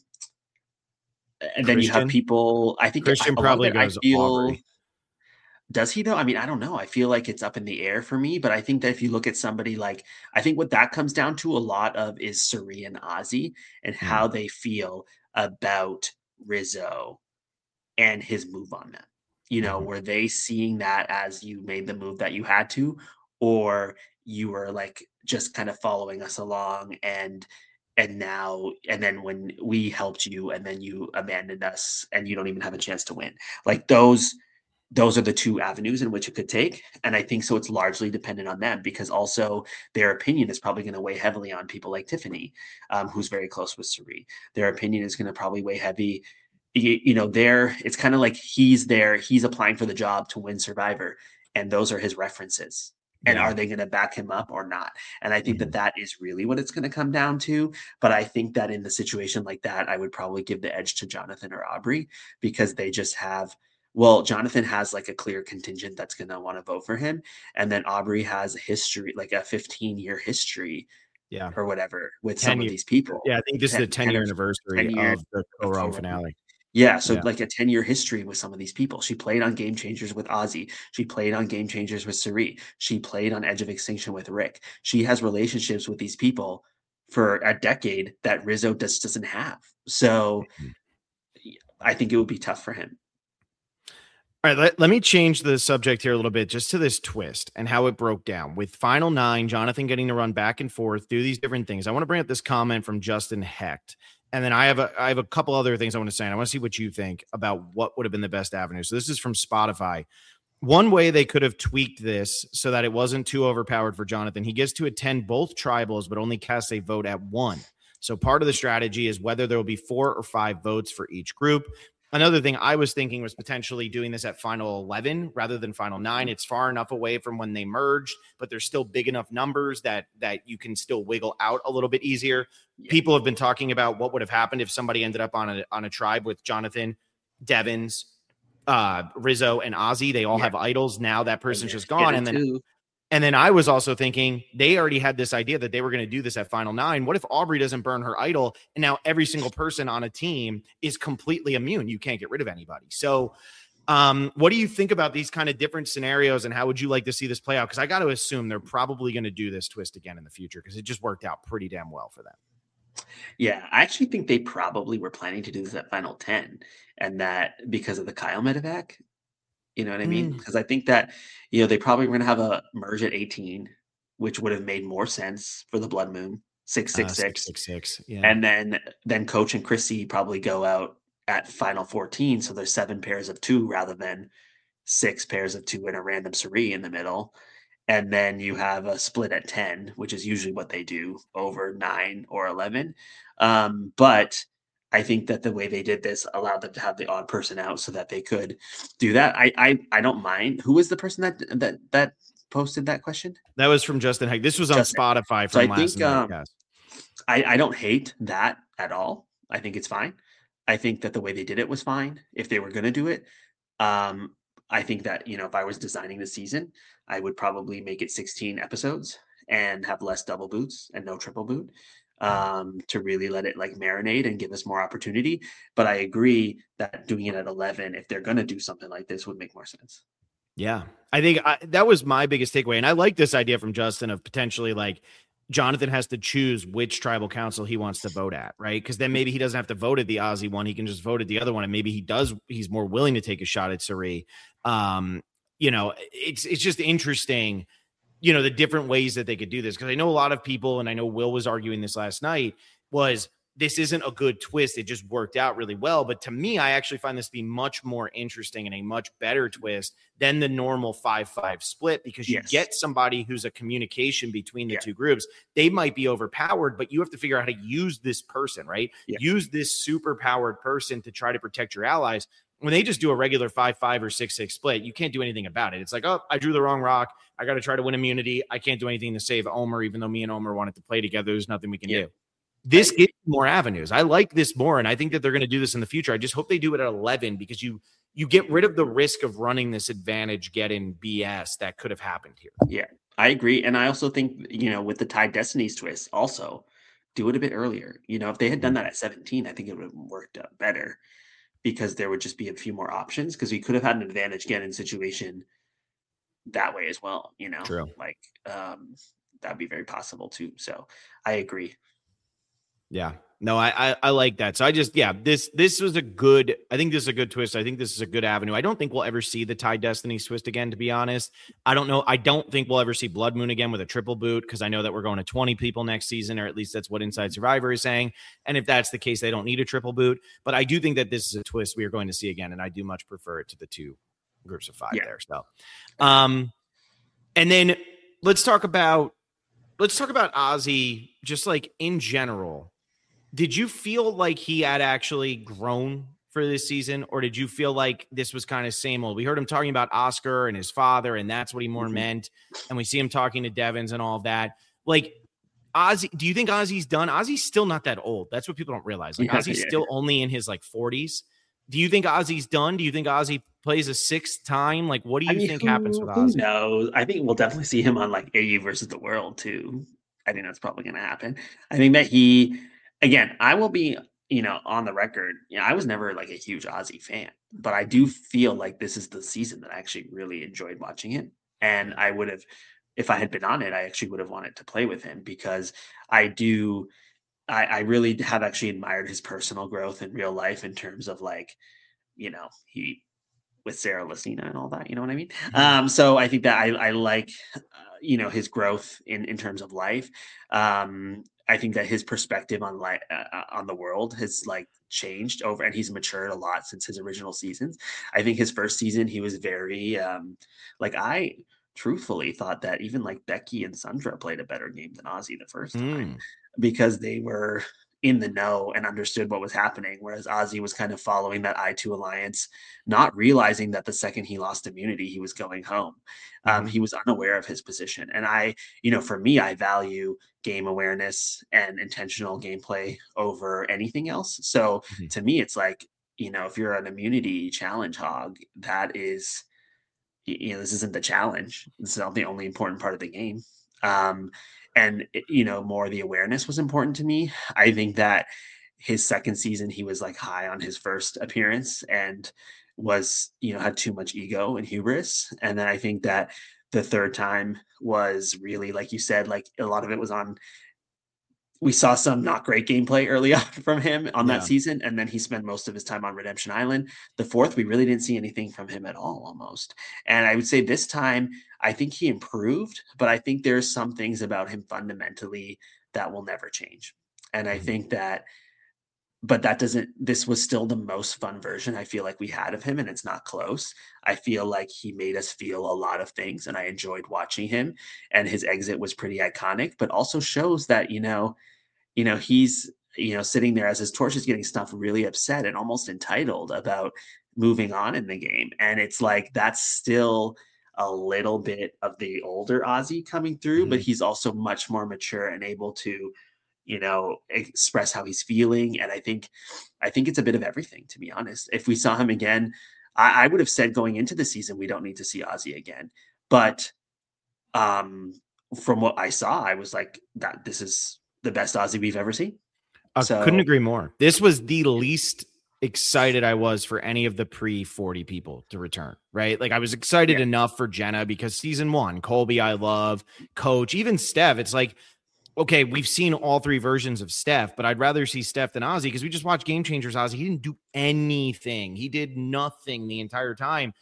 and then Christian? You have people. I think Christian I, probably it, goes. I feel. Aubrey. Does he though? I mean, I don't know. I feel like it's up in the air for me, but I think that if you look at somebody like, I think what that comes down to a lot of is Cirie and Ozzy and mm-hmm. how they feel about Rizzo and his move on them. You know, mm-hmm. were they seeing that as you made the move that you had to, or you were like just kind of following us along and and now and then when we helped you and then you abandoned us and you don't even have a chance to win. Like those. Those are the two avenues in which it could take. And I think so it's largely dependent on them because also their opinion is probably going to weigh heavily on people like Tiffany, um, who's very close with Cirie. Their opinion is going to probably weigh heavy. You, you know, there it's kind of like he's there, he's applying for the job to win Survivor. And those are his references. And yeah. Are they going to back him up or not? And I think mm-hmm. that that is really what it's going to come down to. But I think that in the situation like that, I would probably give the edge to Jonathan or Aubrey because they just have Well, Jonathan has like a clear contingent that's going to want to vote for him. And then Aubrey has a history, like a fifteen year history yeah, or whatever with some year, of these people. Yeah. I think this ten, is the ten year anniversary ten year, of the co-wrong finale. Yeah. So yeah. like a ten year history with some of these people. She played on Game Changers with Ozzy. She played on Game Changers with Cirie. She played on Edge of Extinction with Rick. She has relationships with these people for a decade that Rizzo just doesn't have. So mm-hmm. I think it would be tough for him. All right, let, let me change the subject here a little bit just to this twist and how it broke down. With Final Nine, Jonathan getting to run back and forth, do these different things. I want to bring up this comment from Justin Hecht. And then I have a I have a couple other things I want to say. And I want to see what you think about what would have been the best avenue. So this is from Spotify. One way they could have tweaked this so that it wasn't too overpowered for Jonathan. He gets to attend both tribals, but only casts a vote at one. So part of the strategy is whether there will be four or five votes for each group. Another thing I was thinking was potentially doing this at Final eleven rather than Final nine. It's far enough away from when they merged, but there's still big enough numbers that that you can still wiggle out a little bit easier. Yeah. People have been talking about what would have happened if somebody ended up on a on a tribe with Jonathan, Devins, uh, Rizzo, and Ozzy. They all yeah. have idols. Now that person's just gone. And then too. And then I was also thinking they already had this idea that they were going to do this at Final Nine. What if Aubrey doesn't burn her idol and now every single person on a team is completely immune? You can't get rid of anybody. So um, what do you think about these kind of different scenarios and how would you like to see this play out? Because I got to assume they're probably going to do this twist again in the future because it just worked out pretty damn well for them. Yeah, I actually think they probably were planning to do this at Final ten and that because of the Kyle medevac. You know what I mean? Because mm. I think that, you know, they probably were going to have a merge at eighteen, which would have made more sense for the Blood Moon, six six six. Uh, six, six, six. Yeah. And then then Coach and Chrissy probably go out at Final fourteen. So there's seven pairs of two rather than six pairs of two and a random Cirie in the middle. And then you have a split at ten, which is usually what they do over nine or eleven. Um, but I think that the way they did this allowed them to have the odd person out so that they could do that. I I, I don't mind. Who was the person that that that posted that question? That was from Justin Hecht. This was on Justin. Spotify from so last think, night. Um, yes. I, I don't hate that at all. I think it's fine. I think that the way they did it was fine if they were going to do it. Um, I think that, you know, if I was designing the season, I would probably make it sixteen episodes and have less double boots and no triple boot. Um, to really let it like marinate and give us more opportunity. But I agree that doing it at eleven, if they're going to do something like this, would make more sense. Yeah, I think I, that was my biggest takeaway. And I like this idea from Justin of potentially like Jonathan has to choose which tribal council he wants to vote at, right? Because then maybe he doesn't have to vote at the Ozzy one. He can just vote at the other one. And maybe he does. He's more willing to take a shot at Cirie. Um, you know, it's it's just interesting, you know, the different ways that they could do this. Because I know a lot of people, and I know Will was arguing this last night, was this isn't a good twist. It just worked out really well. But to me, I actually find this to be much more interesting and a much better twist than the normal five five split, because you Yes. get somebody who's a communication between the Yeah. two groups. They might be overpowered, but you have to figure out how to use this person, right? Yeah. Use this super powered person to try to protect your allies. When they just do a regular five five or six six split, you can't do anything about it. It's like, oh, I drew the wrong rock. I got to try to win immunity. I can't do anything to save Omer, even though me and Omer wanted to play together. There's nothing we can Yeah. do. This gives you more avenues. I like this more, and I think that they're going to do this in the future. I just hope they do it at eleven, because you you get rid of the risk of running this advantage getting B S that could have happened here. Yeah, I agree. And I also think, you know, with the Tide Destinies twist, also do it a bit earlier. You know, if they had done that at seventeen, I think it would have worked out better, because there would just be a few more options, because we could have had an advantage get in situation that way as well. You know, True. like um, that'd be very possible too. So I agree. Yeah. No, I, I I like that. So I just, yeah, this this was a good, I think this is a good twist. I think this is a good avenue. I don't think we'll ever see the Tide Destinies twist again, to be honest. I don't know. I don't think we'll ever see Blood Moon again with a triple boot, because I know that we're going to twenty people next season, or at least that's what Inside Survivor is saying. And if that's the case, they don't need a triple boot. But I do think that this is a twist we are going to see again, and I do much prefer it to the two groups of five Yeah. there. So, um, and then let's talk about let's talk about Ozzy, just like in general. Did you feel like he had actually grown for this season, or did you feel like this was kind of same old? We heard him talking about Oscar and his father, and that's what he more Mhm. meant. And we see him talking to Devins and all of that. Like, Ozzy, do you think Ozzy's done? Ozzy's still not that old. That's what people don't realize. Like, Yeah, Ozzy's yeah. still only in his like forties. Do you think Ozzy's done? Do you think Ozzy plays a sixth time? Like, what do you I mean, think who, happens with who Ozzy? knows? I think we'll definitely see him on like A U versus the World too. I think that's probably going to happen. I think that he, again, I will be, you know, on the record. You know, I was never like a huge Ozzy fan, but I do feel like this is the season that I actually really enjoyed watching him. And I would have, if I had been on it, I actually would have wanted to play with him, because I do, I, I really have actually admired his personal growth in real life, in terms of like, you know, he, with Sarah Lucina and all that, you know what I mean? Mhm. Um, so I think that I, I like, uh, you know, his growth in, in terms of life. Um, I think that his perspective on life, uh, on the world has like changed over, and he's matured a lot since his original seasons. I think his first season, he was very, um, like, I truthfully thought that even like Becky and Sandra played a better game than Ozzy the first time, Mm. because they were in the know and understood what was happening, whereas Ozzy was kind of following that I two alliance, not realizing that the second he lost immunity, he was going home. Um, Mhm. he was unaware of his position. And I, you know, for me, I value game awareness and intentional gameplay over anything else. So Mhm. to me, it's like, you know, if you're an immunity challenge hog, that is, y- you know, this isn't the challenge. This is not the only important part of the game. Um, and it- you know, more the awareness was important to me. I think that his second season, he was like high on his first appearance, and was, you know, had too much ego and hubris. And then I think that the third time was really, like you said, like a lot of it was on, we saw some not great gameplay early on from him on that Yeah. season, and then he spent most of his time on Redemption Island. The fourth, we really didn't see anything from him at all, almost. And I would say this time, I think he improved, but I think there's some things about him fundamentally that will never change. And I Mhm. think that, but that doesn't, this was still the most fun version I feel like we had of him, and it's not close. I feel like he made us feel a lot of things, and I enjoyed watching him, and his exit was pretty iconic, but also shows that, you know, you know, he's, you know, sitting there as his torch is getting stuff, really upset and almost entitled about moving on in the game. And it's like, that's still a little bit of the older Ozzy coming through, but Mhm. he's also much more mature and able to, you know, express how he's feeling. And I think, I think it's a bit of everything, to be honest. If we saw him again, I, I would have said going into the season, we don't need to see Ozzy again. But um, from what I saw, I was like, that this is the best Ozzy we've ever seen. I So couldn't agree more. This was the least excited I was for any of the pre forty people to return, right? Like, I was excited Yeah. enough for Jenna because season one, Colby, I love, Coach, even Steph. It's like, okay, we've seen all three versions of Steph, but I'd rather see Steph than Ozzy, because we just watched Game Changers Ozzy. He didn't do anything. He did nothing the entire time.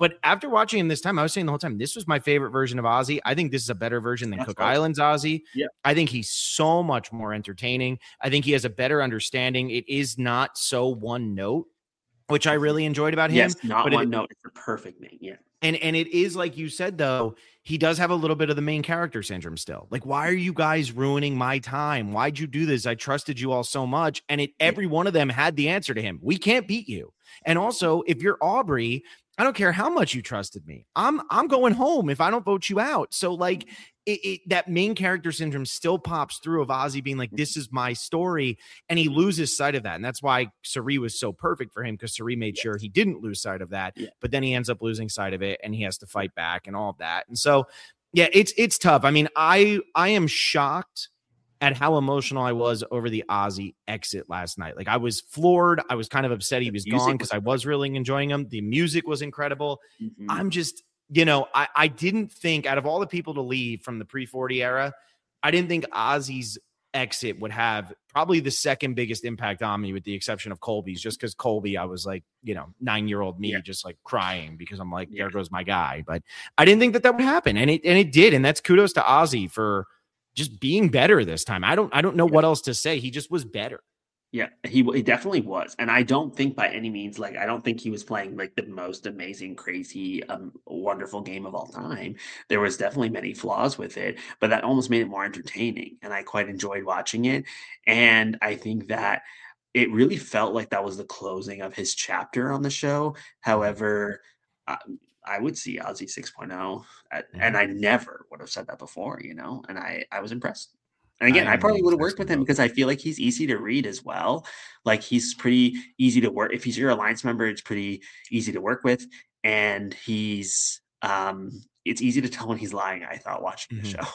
But after watching him this time, I was saying the whole time, this was my favorite version of Ozzy. I think this is a better version than That's Cook awesome. Island's Ozzy. Yeah. I think he's so much more entertaining. I think he has a better understanding. It is not so one note, which I really enjoyed about him. Yes, not but one it, note. It's the perfect name. Yeah. And and it is like you said, though, he does have a little bit of the main character syndrome still. Like, why are you guys ruining my time? Why'd you do this? I trusted you all so much. And it every one of them had the answer to him. We can't beat you. And also, if you're Aubrey, I don't care how much you trusted me. I'm I'm going home if I don't vote you out. So like it, it, that main character syndrome still pops through of Ozzy being like, this is my story. And he loses sight of that. And that's why Cirie was so perfect for him, because Cirie made yes. sure he didn't lose sight of that. Yeah. But then he ends up losing sight of it and he has to fight back and all of that. And so, yeah, it's it's tough. I mean, I I am shocked at how emotional I was over the Ozzy exit last night. Like, I was floored. I was kind of upset he was gone because I was really enjoying him. The music was incredible. Mm-hmm. I'm just, you know, I, I didn't think out of all the people to leave from the pre forty era, I didn't think Ozzy's exit would have probably the second biggest impact on me, with the exception of Colby's, just because Colby, I was like, you know, nine-year-old me yeah. just like crying because I'm like, yeah. there goes my guy. But I didn't think that that would happen. And it, and it did. And that's kudos to Ozzy for just being better this time. I don't, I don't know yeah. what else to say. He just was better. Yeah, he, he definitely was. And I don't think by any means, like, I don't think he was playing like the most amazing, crazy, um, wonderful game of all time. There was definitely many flaws with it, but that almost made it more entertaining. And I quite enjoyed watching it. And I think that it really felt like that was the closing of his chapter on the show. However, uh, I would see Ozzy six point oh, at, mm-hmm. and I never would have said that before, you know, and I, I was impressed. And again, I, I probably would have worked with him because I feel like he's easy to read as well. Like, he's pretty easy to work. If he's your alliance member, it's pretty easy to work with. And he's, um, it's easy to tell when he's lying, I thought, watching mm-hmm. the show.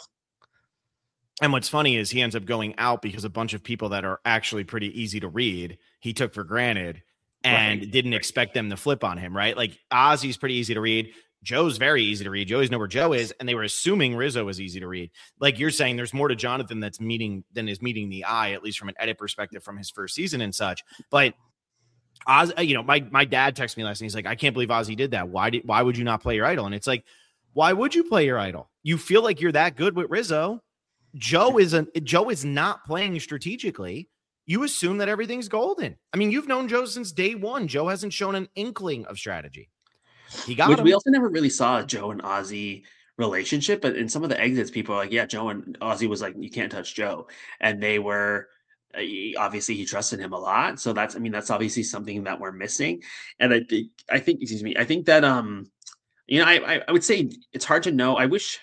And what's funny is he ends up going out because a bunch of people that are actually pretty easy to read, he took for granted and right. didn't right. expect them to flip on him, right? Like, Ozzy's pretty easy to read. Joe's very easy to read. You always know where Joe is, and they were assuming Rizzo was easy to read. Like you're saying, there's more to Jonathan that's meeting than is meeting the eye, at least from an edit perspective from his first season and such. But Oz, you know, my my dad texted me last night. He's like, I can't believe Ozzy did that. Why did why would you not play your idol? And it's like, why would you play your idol? You feel like you're that good with Rizzo. Joe is a Joe is not playing strategically. You assume that everything's golden. I mean, you've known Joe since day one. Joe hasn't shown an inkling of strategy. He got Which him. We also never really saw a Joe and Ozzy relationship, but in some of the exits, people are like, yeah, Joe and Ozzy was like, you can't touch Joe. And they were, uh, obviously he trusted him a lot. So that's, I mean, that's obviously something that we're missing. And I think, I think, excuse me, I think that, um, you know, I, I would say it's hard to know. I wish,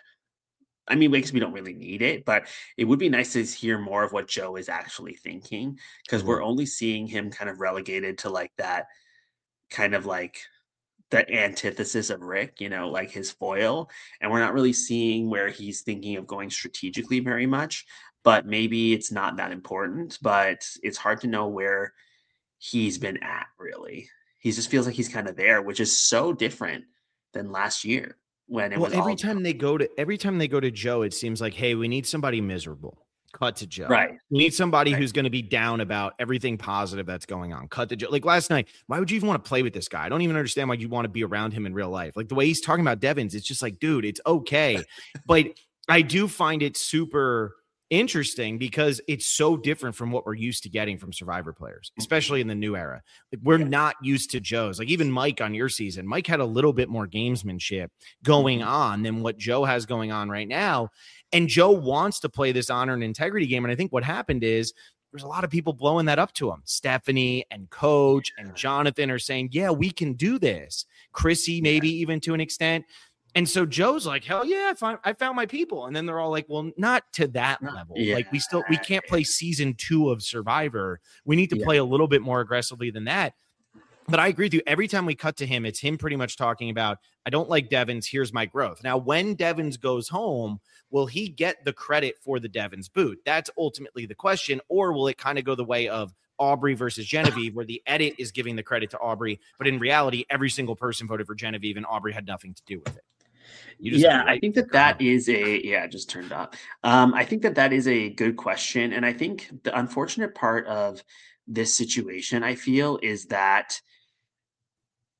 I mean, because we don't really need it, but it would be nice to hear more of what Joe is actually thinking, because mm-hmm. we're only seeing him kind of relegated to like that kind of like, the antithesis of Rick, you know, like his foil. And we're not really seeing where he's thinking of going strategically very much, but maybe it's not that important, but it's hard to know where he's been at really. He just feels like he's kind of there, which is so different than last year when it well, was every all time Joe. they go to every time they go to Joe, it seems like, hey, we need somebody miserable. Cut to Joe. Right. We need somebody right. who's going to be down about everything positive that's going on. Cut to Joe. Like last night, why would you even want to play with this guy? I don't even understand why you want to be around him in real life. Like the way he's talking about Devins, it's just like, dude, it's okay. But I do find it super interesting because it's so different from what we're used to getting from Survivor players, especially in the new era. Like we're yeah. not used to Joe's. Like even Mike on your season, Mike had a little bit more gamesmanship going mm-hmm. on than what Joe has going on right now. And Joe wants to play this honor and integrity game. And I think what happened is there's a lot of people blowing that up to him. Stephanie and Coach and Jonathan are saying, yeah, we can do this. Chrissy, maybe yeah. even to an extent. And so Joe's like, hell yeah, I found, I found my people. And then they're all like, well, not to that level. Yeah. Like we still, we can't play season two of Survivor. We need to yeah. play a little bit more aggressively than that. But I agree with you. Every time we cut to him, it's him pretty much talking about, I don't like Devins. Here's my growth. Now, when Devins goes home, will he get the credit for the Devins boot? That's ultimately the question. Or will it kind of go the way of Aubrey versus Genevieve, where the edit is giving the credit to Aubrey, but in reality, every single person voted for Genevieve and Aubrey had nothing to do with it. Yeah, I think that that is a, yeah, just turned up. Um, I think that that is a good question. And I think the unfortunate part of this situation, I feel, is that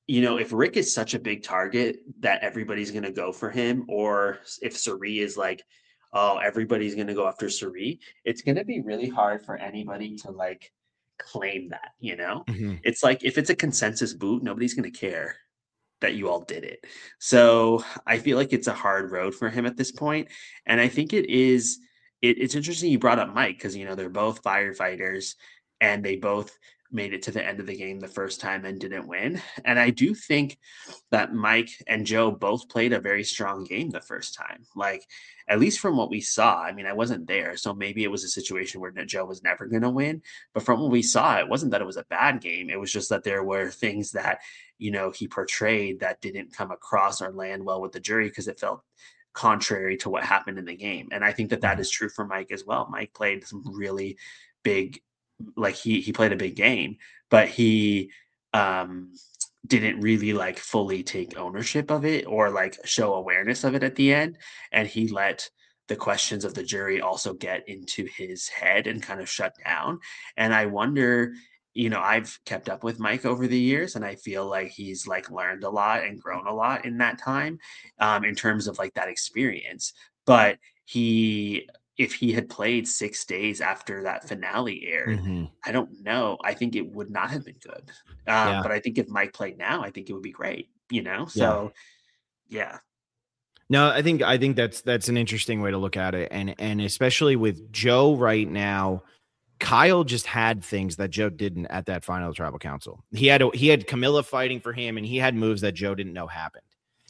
you know, if Rick is such a big target that everybody's going to go for him, or if Cirie is like, oh, everybody's going to go after Cirie, it's going to be really hard for anybody to like claim that, you know? Mm-hmm. It's like if it's a consensus boot, nobody's going to care that you all did it. So I feel like it's a hard road for him at this point. And I think it is, it, it's interesting you brought up Mike because, you know, they're both firefighters and they both made it to the end of the game the first time and didn't win. And I do think that Mike and Joe both played a very strong game the first time. Like, at least from what we saw, I mean, I wasn't there, so maybe it was a situation where Joe was never going to win. But from what we saw, it wasn't that it was a bad game. It was just that there were things that, you know, he portrayed that didn't come across or land well with the jury because it felt contrary to what happened in the game. And I think that that is true for Mike as well. Mike played some really big, like he he played a big game, but he um didn't really like fully take ownership of it or like show awareness of it at the end. And he let the questions of the jury also get into his head and kind of shut down. And I wonder, you know, I've kept up with Mike over the years and I feel like he's like learned a lot and grown a lot in that time um, in terms of like that experience. But he, if he had played six days after that finale aired, Mm-hmm. I don't know. I think it would not have been good. Um, Yeah. but I think if Mike played now, I think it would be great, you know? Yeah. So yeah. No, I think I think that's that's an interesting way to look at it. And and especially with Joe right now, Kyle just had things that Joe didn't at that final tribal council. He had a, he had Camilla fighting for him and he had moves that Joe didn't know happened.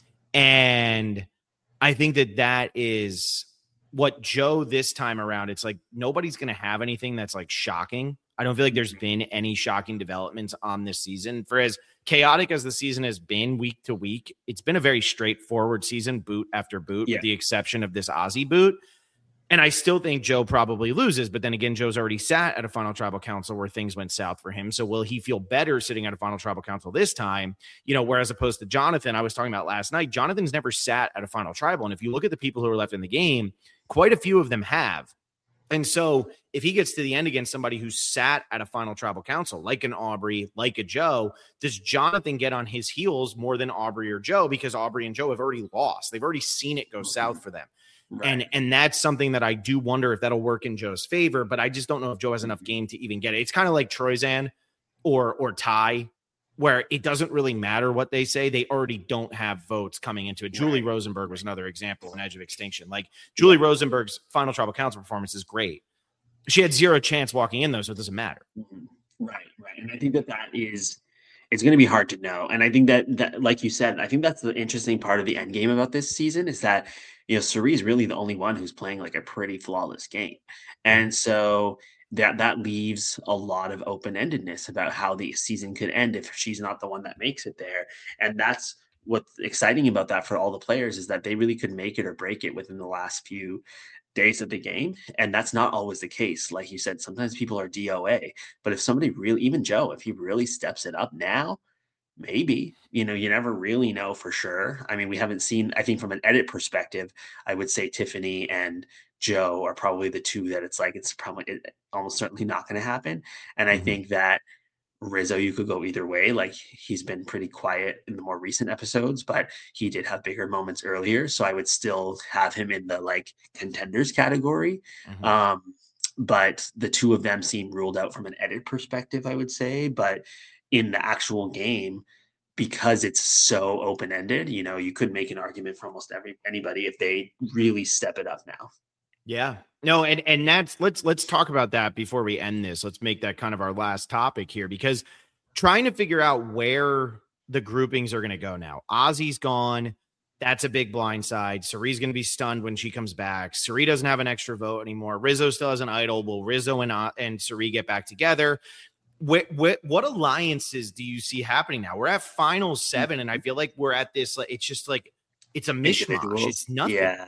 And I think that that is what Joe this time around, it's like nobody's going to have anything that's like shocking. I don't feel like there's been any shocking developments on this season. For as chaotic as the season has been week to week, it's been a very straightforward season, boot after boot, Yeah. with the exception of this Ozzy boot. And I still think Joe probably loses. But then again, Joe's already sat at a final tribal council where things went south for him. So will he feel better sitting at a final tribal council this time? You know, whereas opposed to Jonathan, I was talking about last night, Jonathan's never sat at a final tribal. And if you look at the people who are left in the game, quite a few of them have. And so if he gets to the end against somebody who sat at a final tribal council, like an Aubrey, like a Joe, does Jonathan get on his heels more than Aubrey or Joe? Because Aubrey and Joe have already lost. They've already seen it go mm-hmm. south for them. Right. And and that's something that I do wonder if that'll work in Joe's favor, but I just don't know if Joe has enough game to even get it. It's kind of like Troyzan or or Ty, where it doesn't really matter what they say. They already don't have votes coming into it. Right. Julie Rosenberg was another example, an Edge of Extinction. Like Julie Rosenberg's final tribal council performance is great. She had zero chance walking in, though, so it doesn't matter. Mm-hmm. Right, right. And I think that that is, it's going to be hard to know. And I think that, that, like you said, I think that's the interesting part of the end game about this season is that, you know, Cirie is really the only one who's playing like a pretty flawless game. And so that that leaves a lot of open-endedness about how the season could end if she's not the one that makes it there. And that's what's exciting about that for all the players is that they really could make it or break it within the last few days of the game. And that's not always the case. Like you said, sometimes people are D O A, but if somebody really, even Joe, if he really steps it up now, maybe, you know, you never really know for sure. I mean, we haven't seen, I think from an edit perspective, I would say Tiffany and Joe are probably the two that it's like, it's probably it, almost certainly not going to happen. And I mm-hmm. think that Rizzo, you could go either way. Like he's been pretty quiet in the more recent episodes, but he did have bigger moments earlier. So I would still have him in the like contenders category. Mm-hmm. Um, but the two of them seem ruled out from an edit perspective, I would say. But in the actual game, because it's so open-ended, you know, you could make an argument for almost every anybody if they really step it up now. Yeah. No, and and that's let's let's talk about that before we end this. Let's make that kind of our last topic here, because trying to figure out where the groupings are going to go now. Ozzy's gone. That's a big blind side. Cirie's going to be stunned when she comes back. Cirie doesn't have an extra vote anymore. Rizzo still has an idol. Will Rizzo and uh, and Cirie get back together? What, what what alliances do you see happening now? We're at final seven, and I feel like we're at this. Like, it's just like it's a mishmash. It's nothing. Yeah.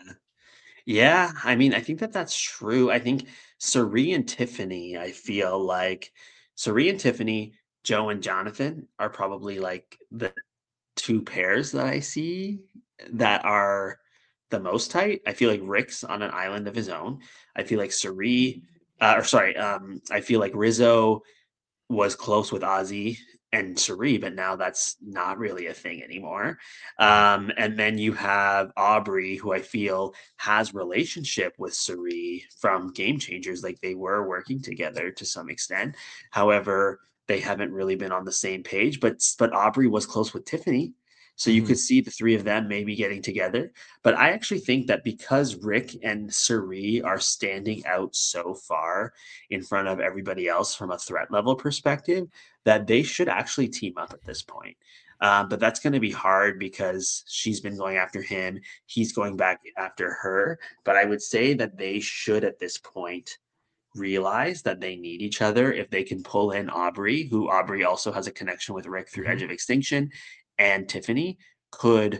Yeah, I mean, I think that that's true. I think Cirie and Tiffany, I feel like Cirie and Tiffany, Joe and Jonathan are probably like the two pairs that I see that are the most tight. I feel like Rick's on an island of his own. I feel like Cirie, uh, or sorry, um, I feel like Rizzo was close with Ozzy and Cirie, but now that's not really a thing anymore. Um, and then you have Aubrey, who I feel has relationship with Cirie from Game Changers, like they were working together to some extent. However, they haven't really been on the same page, but but Aubrey was close with Tiffany. So you Mhm. could see the three of them maybe getting together. But I actually think that because Rick and Cirie are standing out so far in front of everybody else from a threat level perspective, that they should actually team up at this point. Um, but that's going to be hard because she's been going after him. He's going back after her. But I would say that they should at this point realize that they need each other if they can pull in Aubrey, who Aubrey also has a connection with Rick through Mhm. Edge of Extinction, and Tiffany could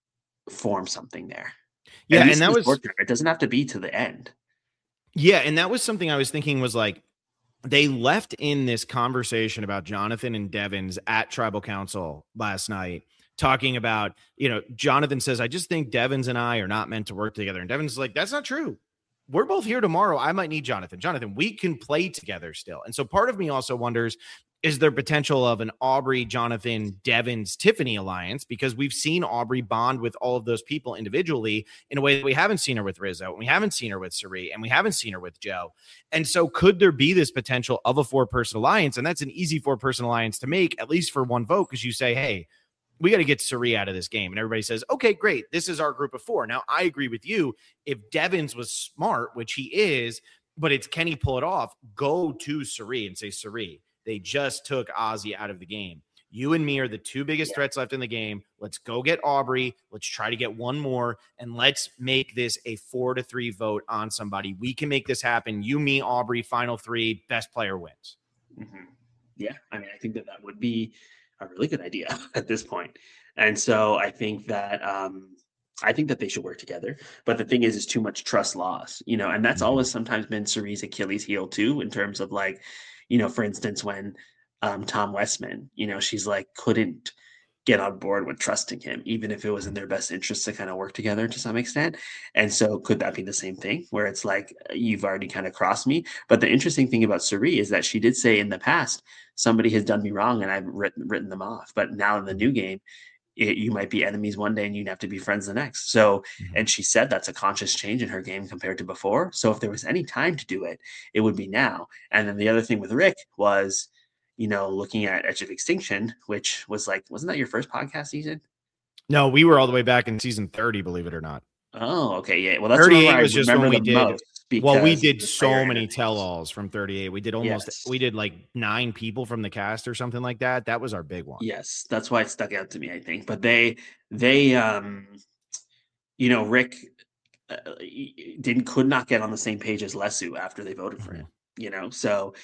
form something there. Yeah, At and least that in the was short term. It doesn't have to be to the end. yeah, and that was something I was thinking was like they left in this conversation about Jonathan and Devins at Tribal Council last night, talking about, you know, Jonathan says, I just think Devins and I are not meant to work together. And Devins is like, that's not true. We're both here tomorrow. I might need Jonathan. Jonathan, we can play together still. And so part of me also wonders, is there potential of an Aubrey, Jonathan, Devins, Tiffany alliance? Because we've seen Aubrey bond with all of those people individually in a way that we haven't seen her with Rizzo, and we haven't seen her with Cirie, and we haven't seen her with Joe. And so could there be this potential of a four-person alliance? And that's an easy four-person alliance to make, at least for one vote, because you say, hey, we got to get Cirie out of this game. And everybody says, okay, great. This is our group of four. Now, I agree with you. If Devins was smart, which he is, but it's can he pull it off, go to Cirie and say, Cirie, they just took Ozzy out of the game. You and me are the two biggest yeah. threats left in the game. Let's go get Aubrey. Let's try to get one more, and let's make this a four to three vote on somebody. We can make this happen. You, me, Aubrey, final three, best player wins. Mm-hmm. Yeah, I mean, I think that that would be a really good idea at this point. And so I think that um, I think that they should work together. But the thing is, is too much trust loss, you know, and that's mm-hmm. always sometimes been Cirie's Achilles heel too, in terms of like, you know, for instance, when um, Tom Westman, you know, she's like couldn't get on board with trusting him, even if it was in their best interest to kind of work together to some extent. And so could that be the same thing where it's like, you've already kind of crossed me? But the interesting thing about Cirie is that she did say in the past, somebody has done me wrong and I've written, written them off. But now in the new game, it, you might be enemies one day and you'd have to be friends the next. So, mm-hmm. and she said that's a conscious change in her game compared to before. So if there was any time to do it, it would be now. And then the other thing with Rick was, you know, looking at Edge of Extinction, which was like, wasn't that your first podcast season? No, we were all the way back in season thirty, believe it or not. Oh, okay. Yeah. Well, that's thirty-eight was just when we did. Well, we did so many enemies. tell-alls from thirty-eight. We did almost, yes. we did like nine people from the cast or something like that. That was our big one. Yes. That's why it stuck out to me, I think. But they, they, um, you know, Rick uh, didn't, could not get on the same page as Lesu after they voted for mm-hmm. him, you know? So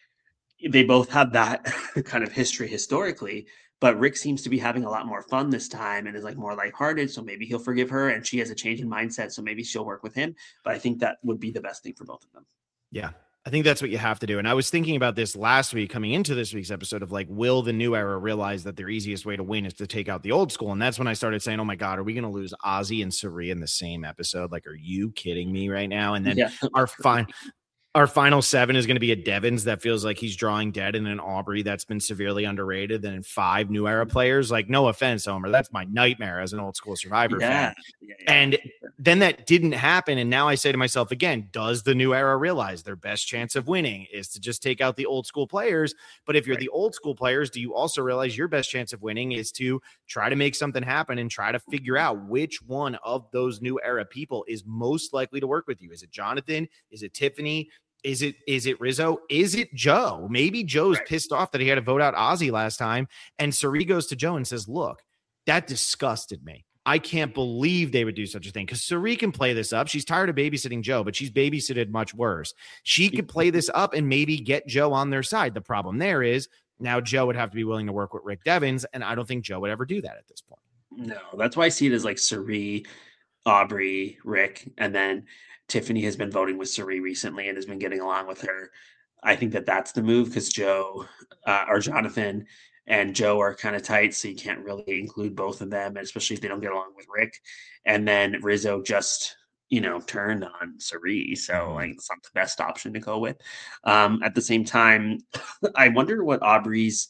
they both have that kind of history historically, but Rick seems to be having a lot more fun this time and is like more lighthearted. So maybe he'll forgive her, and she has a change in mindset. So maybe she'll work with him. But I think that would be the best thing for both of them. Yeah, I think that's what you have to do. And I was thinking about this last week coming into this week's episode of like, will the new era realize that their easiest way to win is to take out the old school? And that's when I started saying, oh my God, are we going to lose Ozzy and Cirie in the same episode? Like, are you kidding me right now? And then yeah. our fine. Our final seven is going to be a Devins that feels like he's drawing dead, and an Aubrey that's been severely underrated. Then five new era players. Like, no offense, Homer, that's my nightmare as an old school Survivor yeah. fan. Yeah, yeah. And then that didn't happen. And now I say to myself again, does the new era realize their best chance of winning is to just take out the old school players? But if you're right. the old school players, do you also realize your best chance of winning is to try to make something happen and try to figure out which one of those new era people is most likely to work with you? Is it Jonathan? Is it Tiffany? Is it is it Rizzo? Is it Joe? Maybe Joe's right. pissed off that he had to vote out Ozzy last time. And Cirie goes to Joe and says, look, that disgusted me. I can't believe they would do such a thing, because Cirie can play this up. She's tired of babysitting Joe, but she's babysitted much worse. She could play this up and maybe get Joe on their side. The problem there is now Joe would have to be willing to work with Rick Devins, and I don't think Joe would ever do that at this point. No, that's why I see it as like Cirie, Aubrey, Rick, and then Tiffany has been voting with Cirie recently and has been getting along with her. I think that that's the move, because Joe uh, or Jonathan and Joe are kind of tight, so you can't really include both of them, especially if they don't get along with Rick. And then Rizzo just, you know, turned on Cirie, so like it's not the best option to go with. Um, at the same time, I wonder what Aubrey's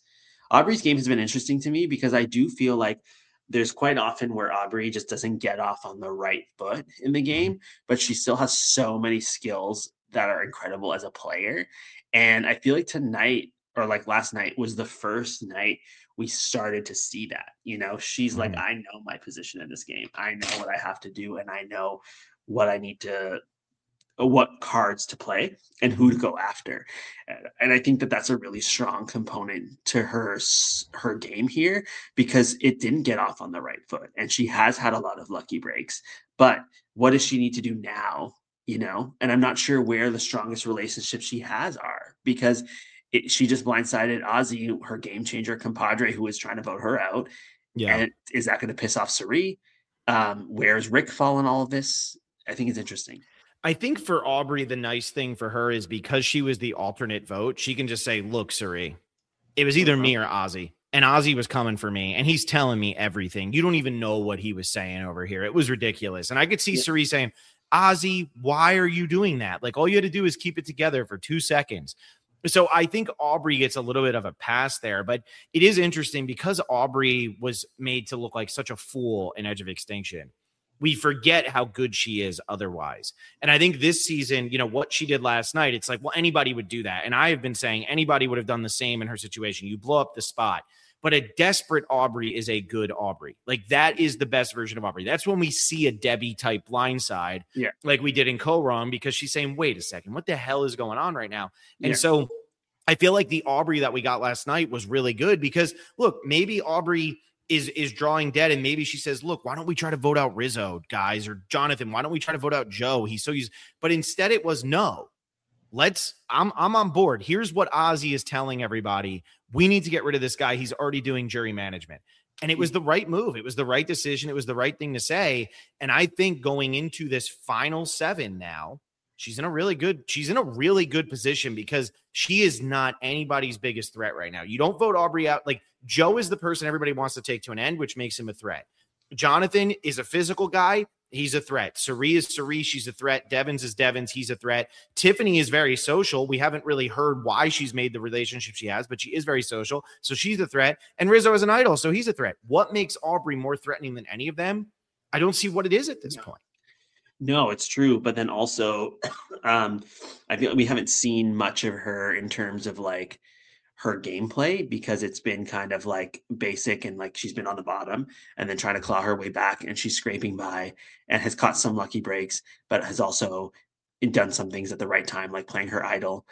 Aubrey's game has been interesting to me because I do feel like there's quite often where Aubrey just doesn't get off on the right foot in the game, but she still has so many skills that are incredible as a player. And I feel like tonight or like last night was the first night we started to see that. You know, she's like, Mhm. I know my position in this game. I know what I have to do, and I know what I need to what cards to play and who to go after. Uh, And I think that that's a really strong component to her s- her game here because it didn't get off on the right foot and she has had a lot of lucky breaks. But what does she need to do now, you know? And I'm not sure where the strongest relationships she has are because it, she just blindsided Ozzy, her game changer compadre who was trying to vote her out. Yeah. And is that going to piss off Sari? Um, where's Rick fall in all of this? I think it's interesting. I think for Aubrey, the nice thing for her is because she was the alternate vote, she can just say, look, Suri, it was either Uh-huh. me or Ozzy. And Ozzy was coming for me, and he's telling me everything. You don't even know what he was saying over here. It was ridiculous. And I could see Yeah. Suri saying, Ozzy, why are you doing that? Like, all you had to do is keep it together for two seconds. So I think Aubrey gets a little bit of a pass there, but it is interesting because Aubrey was made to look like such a fool in Edge of Extinction. We forget how good she is otherwise. And I think this season, you know, what she did last night, it's like, well, anybody would do that. And I have been saying anybody would have done the same in her situation. You blow up the spot. But a desperate Aubrey is a good Aubrey. Like, that is the best version of Aubrey. That's when we see a Debbie type blindside, Yeah. like we did in Co-Wrong, because she's saying, wait a second, what the hell is going on right now? And Yeah. so I feel like the Aubrey that we got last night was really good because, look, maybe Aubrey is is drawing dead, and maybe she says, look, why don't we try to vote out Rizzo, guys, or Jonathan? Why don't we try to vote out Joe? He's so used. But instead it was, no, let's, I'm I'm on board. Here's what Ozzy is telling everybody. We need to get rid of this guy. He's already doing jury management. And it was the right move. It was the right decision. It was the right thing to say. And I think going into this final seven now, she's in a really good, she's in a really good position because she is not anybody's biggest threat right now. You don't vote Aubrey out. Like, Joe is the person everybody wants to take to an end, which makes him a threat. Jonathan is a physical guy. He's a threat. Sari is Sari. She's a threat. Devins is Devins. He's a threat. Tiffany is very social. We haven't really heard why she's made the relationship she has, but she is very social. So she's a threat. And Rizzo is an idol. So he's a threat. What makes Aubrey more threatening than any of them? I don't see what it is at this No. point. No, it's true. But then also, um, I feel like we haven't seen much of her in terms of like her gameplay because it's been kind of like basic and like she's been on the bottom and then trying to claw her way back and she's scraping by and has caught some lucky breaks, but has also done some things at the right time, like playing her idol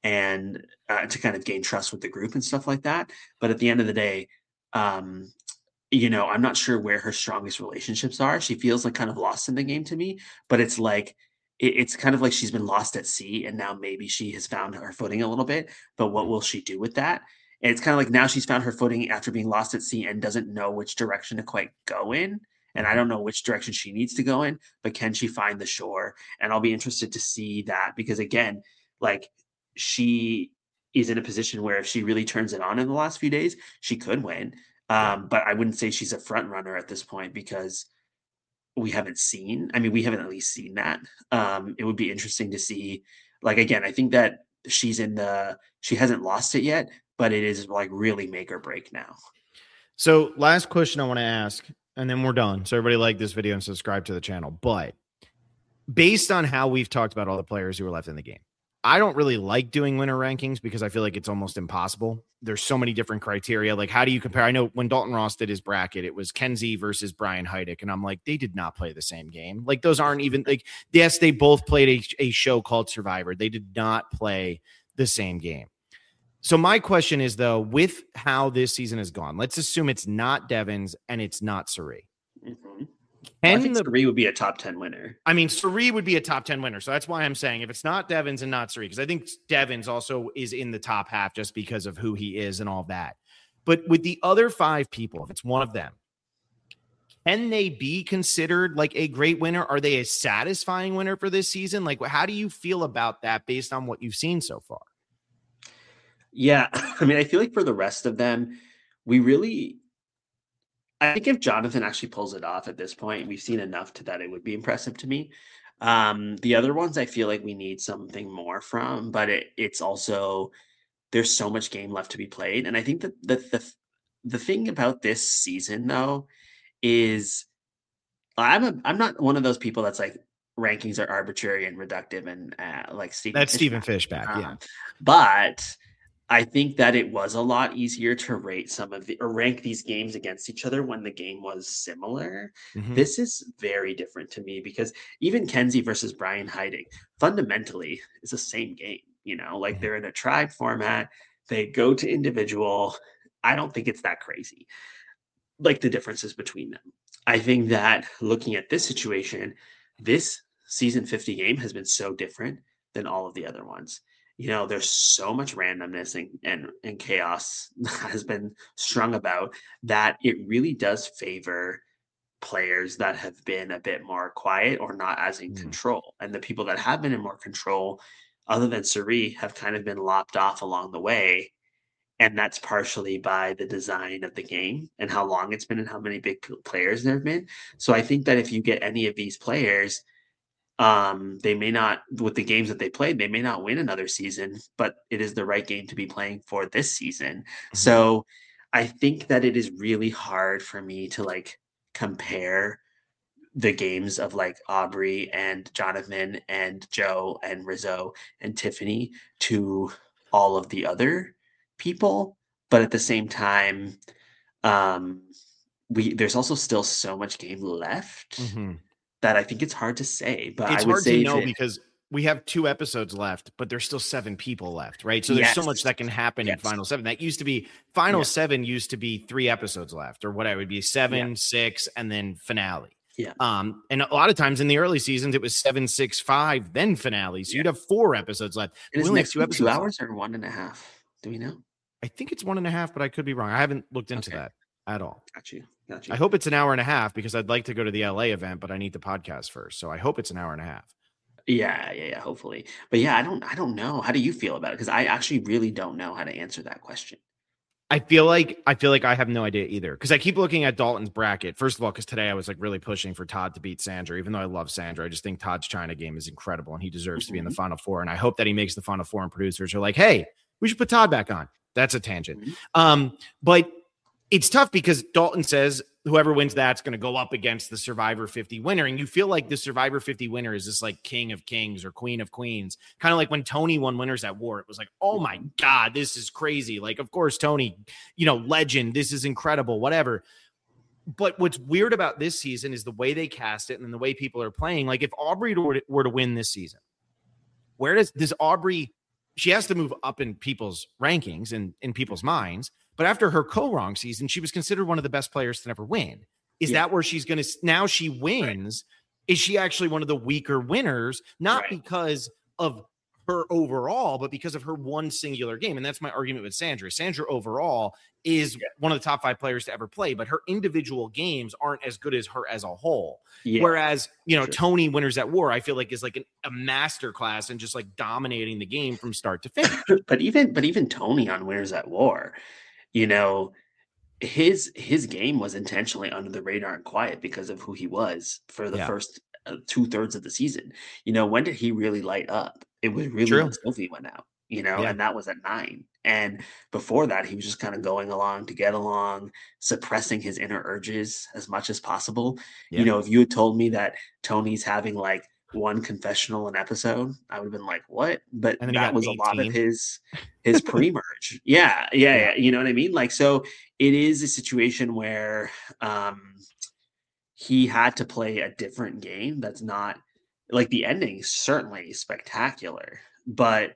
and uh, to kind of gain trust with the group and stuff like that. But at the end of the day, um, you know, I'm not sure where her strongest relationships are. She feels like kind of lost in the game to me, but it's like it, it's kind of like she's been lost at sea and now maybe she has found her footing a little bit. But what will she do with that? And it's kind of like now she's found her footing after being lost at sea and doesn't know which direction to quite go in. And I don't know which direction she needs to go in, but can she find the shore? And I'll be interested to see that because again, like she is in a position where if she really turns it on in the last few days, she could win. Um, but I wouldn't say she's a front runner at this point because we haven't seen, I mean, we haven't at least seen that. Um, it would be interesting to see, like, again, I think that she's in the, she hasn't lost it yet, but it is like really make or break now. So last question I want to ask, and then we're done. So everybody like this video and subscribe to the channel. But based on how we've talked about all the players who are left in the game, I don't really like doing winner rankings because I feel like it's almost impossible. There's so many different criteria. Like, how do you compare? I know when Dalton Ross did his bracket, it was Kenzie versus Brian Heidick. And I'm like, they did not play the same game. Like, those aren't even like, yes, they both played a, a show called Survivor. They did not play the same game. So my question is, though, with how this season has gone, let's assume it's not Devins and it's not Sari. Mm-hmm. Can I think the, Sari would be a top ten winner. I mean, Sari would be a top ten winner. So that's why I'm saying if it's not Devins and not Sari, because I think Devins also is in the top half just because of who he is and all that. But with the other five people, if it's one of them, can they be considered like a great winner? Are they a satisfying winner for this season? Like, how do you feel about that based on what you've seen so far? Yeah. I mean, I feel like for the rest of them, we really, I think if Jonathan actually pulls it off at this point, we've seen enough to that it would be impressive to me. Um, the other ones, I feel like we need something more from, but it, it's also, there's so much game left to be played. And I think that the the, the thing about this season though is I'm a, I'm not one of those people that's like rankings are arbitrary and reductive and uh, like Stephen That's Fishbach. Stephen Fishbach, Um, yeah. But I think that it was a lot easier to rate some of the or rank these games against each other when the game was similar. Mhm. This is very different to me because even Kenzie versus Brian Heiding fundamentally is the same game. You know, like Mhm. they're in a tribe format. They go to individual. I don't think it's that crazy. Like the differences between them. I think that looking at this situation, this season fifty game has been so different than all of the other ones. You know, there's so much randomness and, and, and chaos has been strung about that it really does favor players that have been a bit more quiet or not as in Mm. control. And the people that have been in more control, other than Suri, have kind of been lopped off along the way. And that's partially by the design of the game and how long it's been and how many big p- players there have been. So I think that if you get any of these players, um, they may not, with the games that they played, they may not win another season, but it is the right game to be playing for this season. Mhm. So I think that it is really hard for me to like compare the games of like Aubrey and Jonathan and Joe and Rizzo and Tiffany to all of the other people. But at the same time, um, we there's also still so much game left Mhm. that I think it's hard to say. But It's I would hard to say know that because we have two episodes left, but there's still seven people left, right? So there's so much yes, that can happen in yes, Final Seven. That used to be Final yeah, Seven used to be three episodes left, or whatever. It would be yeah, seven, six, and then finale. yeah, Um, and a lot of times in the early seasons, it was seven, six, five, then finale. So yeah. you'd have four episodes left. And We is only have next two week two episodes left. hours or one and a half? Do we know? I think it's one and a half, but I could be wrong. I haven't looked into Okay, that at all. got you, got I you. hope it's an hour and a half because I'd like to go to the L A event, but I need the podcast first. So I hope it's an hour and a half. Yeah, yeah, yeah, hopefully. But yeah, I don't I don't know. How do you feel about it? Because I actually really don't know how to answer that question. I feel like I feel like I have no idea either because I keep looking at Dalton's bracket. First of all, because today I was like really pushing for Todd to beat Sandra, even though I love Sandra. I just think Todd's China game is incredible and he deserves to be in the Mhm, Final Four. And I hope that he makes the Final Four and producers are like, hey, we should put Todd back on. That's a tangent. mhm. Um, but it's tough because Dalton says whoever wins that's going to go up against the Survivor fifty winner. And you feel like the Survivor fifty winner is this like king of kings or queen of queens. Kind of like when Tony won Winners at War. It was like, oh my God, this is crazy. Like, of course, Tony, you know, legend. This is incredible, whatever. But what's weird about this season is the way they cast it and then the way people are playing. Like if Aubrey were to, were to win this season, where does does Aubrey, she has to move up in people's rankings and in people's minds. But after her co-wrong season, she was considered one of the best players to never win. Is Yeah, that where she's going to, now she right, wins? Is she actually one of the weaker winners? Not right. because of her overall, but because of her one singular game. And that's my argument with Sandra. Sandra overall is Yeah, one of the top five players to ever play, but her individual games aren't as good as her as a whole. yeah, Whereas, you know, sure. Tony Winners at War, I feel like is like an, a master class and just like dominating the game from start to finish. But even but even Tony on Winners at War, you know, his his game was intentionally under the radar and quiet because of who he was for the Yeah, first uh, two thirds of the season. You know, when did he really light up? It was really true. when Sophie went out, you know, Yeah. and that was at nine. And before that, he was just kind of going along to get along, suppressing his inner urges as much as possible. You Yeah. know, if you had told me that Tony's having like one confessional an episode, I would have been like, what? But And then he that got was a lot of eighteen. his his pre-merge. Yeah, yeah, Yeah. yeah. You know what I mean? Like, so it is a situation where um he had to play a different game that's not like the ending is certainly spectacular, but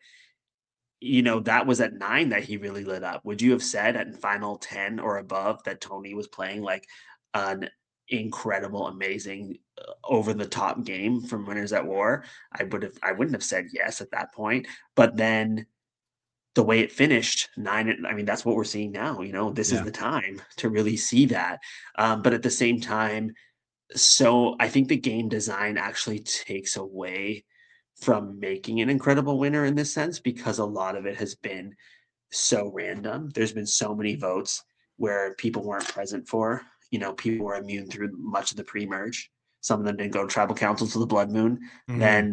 you know, that was at nine that he really lit up. Would you have said at final ten or above that Tony was playing like an incredible, amazing, uh, over the top game from Winners at War? I would have I wouldn't have said yes at that point. But then the way it finished, nine, I mean, that's what we're seeing now. You know, this is Yeah. the time to really see that. Um, but at the same time, so I think the game design actually takes away from making an incredible winner in this sense because a lot of it has been so random. There's been so many votes where people weren't present for. You know, people were immune through much of the pre-merge. Some of them didn't go to tribal council to the blood moon. Mhm. Then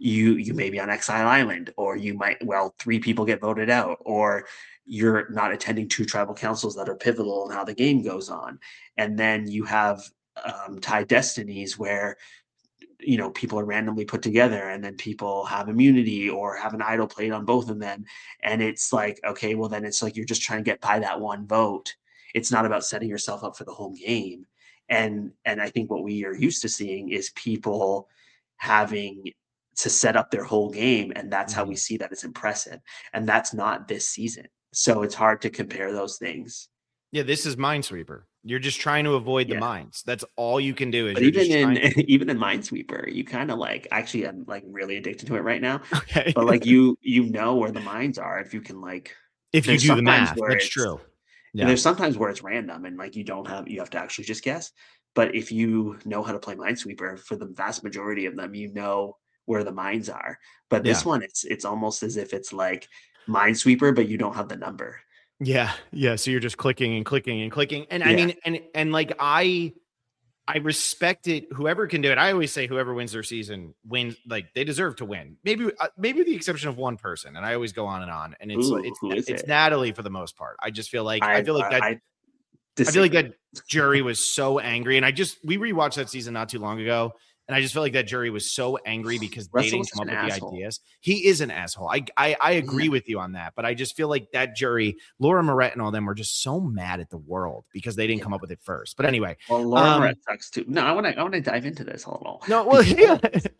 you you may be on Exile Island, or you might, well, three people get voted out, or you're not attending two tribal councils that are pivotal in how the game goes on. And then you have um, tie destinies where, you know, people are randomly put together, and then people have immunity or have an idol played on both of them. And it's like, okay, well, then it's like you're just trying to get by that one vote. It's not about setting yourself up for the whole game. And and I think what we are used to seeing is people having to set up their whole game, and that's mm-hmm. how we see that it's impressive. And that's not this season. So it's hard to compare those things. Yeah, this is Minesweeper. You're just trying to avoid the yeah. mines. That's all you can do. Is but even in to... even in Minesweeper, you kind of like, actually, I'm like really addicted to it right now. Okay. But like you you know where the mines are if you can like if you do the math. That's true. Yeah. There's sometimes where it's random and like you don't have you have to actually just guess. But if you know how to play Minesweeper, for the vast majority of them, you know where the mines are. But this yeah. one, it's it's almost as if it's like Minesweeper, but you don't have the number. Yeah, yeah. So you're just clicking and clicking and clicking, and I yeah. mean, and and like I, I respect it. Whoever can do it. I always say whoever wins their season wins. Like they deserve to win. Maybe, uh, maybe with the exception of one person, and I always go on and on. And it's Ooh, it's it's it? Natalie for the most part. I just feel like I, I feel like that. I, I feel like that jury was so angry, and I just we rewatched that season not too long ago. And I just feel like that jury was so angry because they didn't come up with asshole. the ideas. He is an asshole. I I, I agree yeah. with you on that. But I just feel like that jury, Laura Moret and all them, were just so mad at the world because they didn't yeah. come up with it first. But anyway. Well, Laura um, Moret sucks too. No, I want to I want to dive into this a little. No, well, yeah.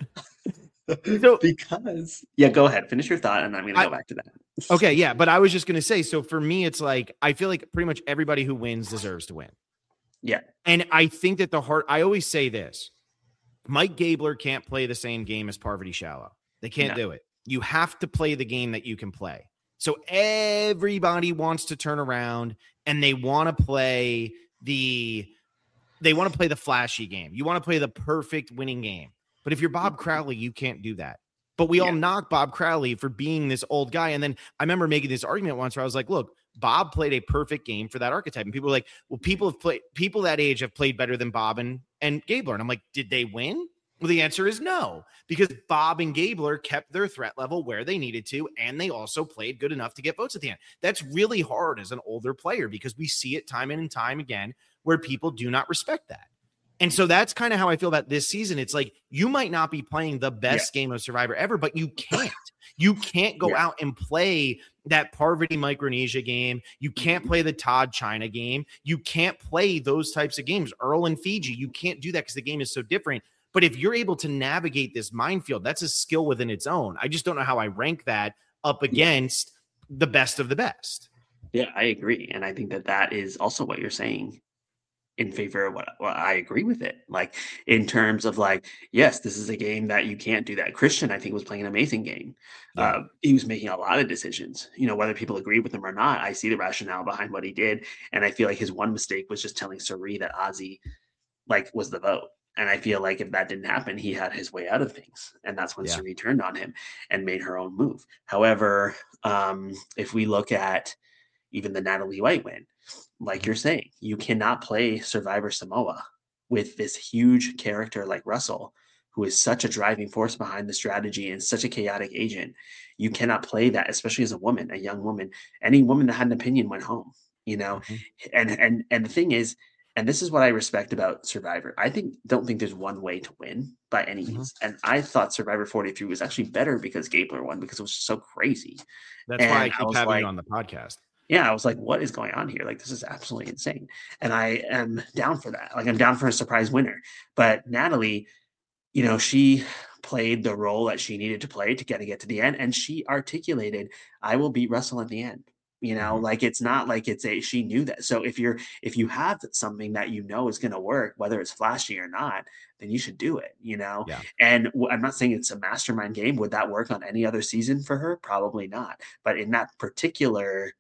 so, because yeah, go ahead. Finish your thought, and I'm going to go back to that. Okay, yeah. But I was just going to say, so for me, it's like, I feel like pretty much everybody who wins deserves to win. Yeah. And I think that the heart, I always say this. Mike Gabler can't play the same game as Parvati Shallow. They can't no. do it. You have to play the game that you can play. So everybody wants to turn around and they want to play the they want to play the flashy game. You want to play the perfect winning game. But if you're Bob Crowley, you can't do that. But we yeah. all knock Bob Crowley for being this old guy. And then I remember making this argument once where I was like, look, Bob played a perfect game for that archetype. And people were like, well, people have played, people that age have played better than Bob and, and Gabler. And I'm like, did they win? Well, the answer is no, because Bob and Gabler kept their threat level where they needed to. And they also played good enough to get votes at the end. That's really hard as an older player because we see it time in and time again where people do not respect that. And so that's kind of how I feel about this season. It's like, you might not be playing the best yeah. game of Survivor ever, but you can't. You can't go yeah. out and play that Parvati Micronesia game. You can't play the Todd China game. You can't play those types of games. Earl and Fiji, you can't do that because the game is so different. But if you're able to navigate this minefield, that's a skill within its own. I just don't know how I rank that up against yeah. the best of the best. Yeah, I agree. And I think that that is also what you're saying in favor of what well, I agree with it. Like in terms of like, yes, this is a game that you can't do that. Christian, I think, was playing an amazing game. Yeah. Uh, he was making a lot of decisions, you know, whether people agree with him or not. I see the rationale behind what he did. And I feel like his one mistake was just telling Suri that Ozzy like was the vote. And I feel like if that didn't happen, he had his way out of things. And that's when yeah. Suri turned on him and made her own move. However, um, if we look at even the Natalie White win, like you're saying, you cannot play Survivor Samoa with this huge character like Russell, who is such a driving force behind the strategy and such a chaotic agent. You cannot play that, especially as a woman, a young woman. Any woman that had an opinion went home, you know? Mm-hmm. And and and the thing is, and this is what I respect about Survivor. I think don't think there's one way to win by any means. Mm-hmm. And I thought Survivor forty-three was actually better because Gabler won, because it was so crazy. That's and why I keep I having like, you on the podcast. Yeah, I was like, what is going on here? Like, this is absolutely insane. And I am down for that. Like, I'm down for a surprise winner. But Natalie, you know, she played the role that she needed to play to get to get to the end. And she articulated, I will beat Russell at the end. You know, mm-hmm. like, it's not like it's a, she knew that. So if you're, if you have something that you know is going to work, whether it's flashy or not, then you should do it, you know? Yeah. And w- I'm not saying it's a mastermind game. Would that work on any other season for her? Probably not. But in that particular,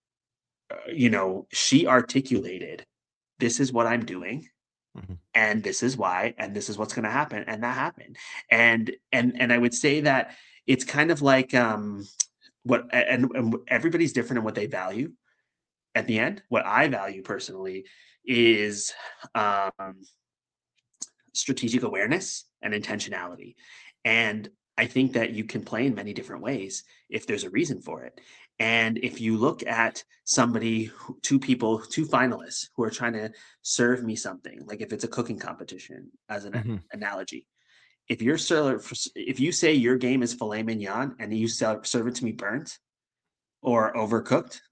you know, she articulated, this is what I'm doing. Mm-hmm. And this is why, and this is what's going to happen. And that happened. And, and, and I would say that it's kind of like, um, what, and, and everybody's different in what they value at the end. What I value personally is, um, strategic awareness and intentionality. And I think that you can play in many different ways if there's a reason for it. And if you look at somebody, who- two people, two finalists who are trying to serve me something, like if it's a cooking competition, as an Mm-hmm. analogy, if you're serve, if you say your game is filet mignon and you serve, serve it to me burnt or overcooked,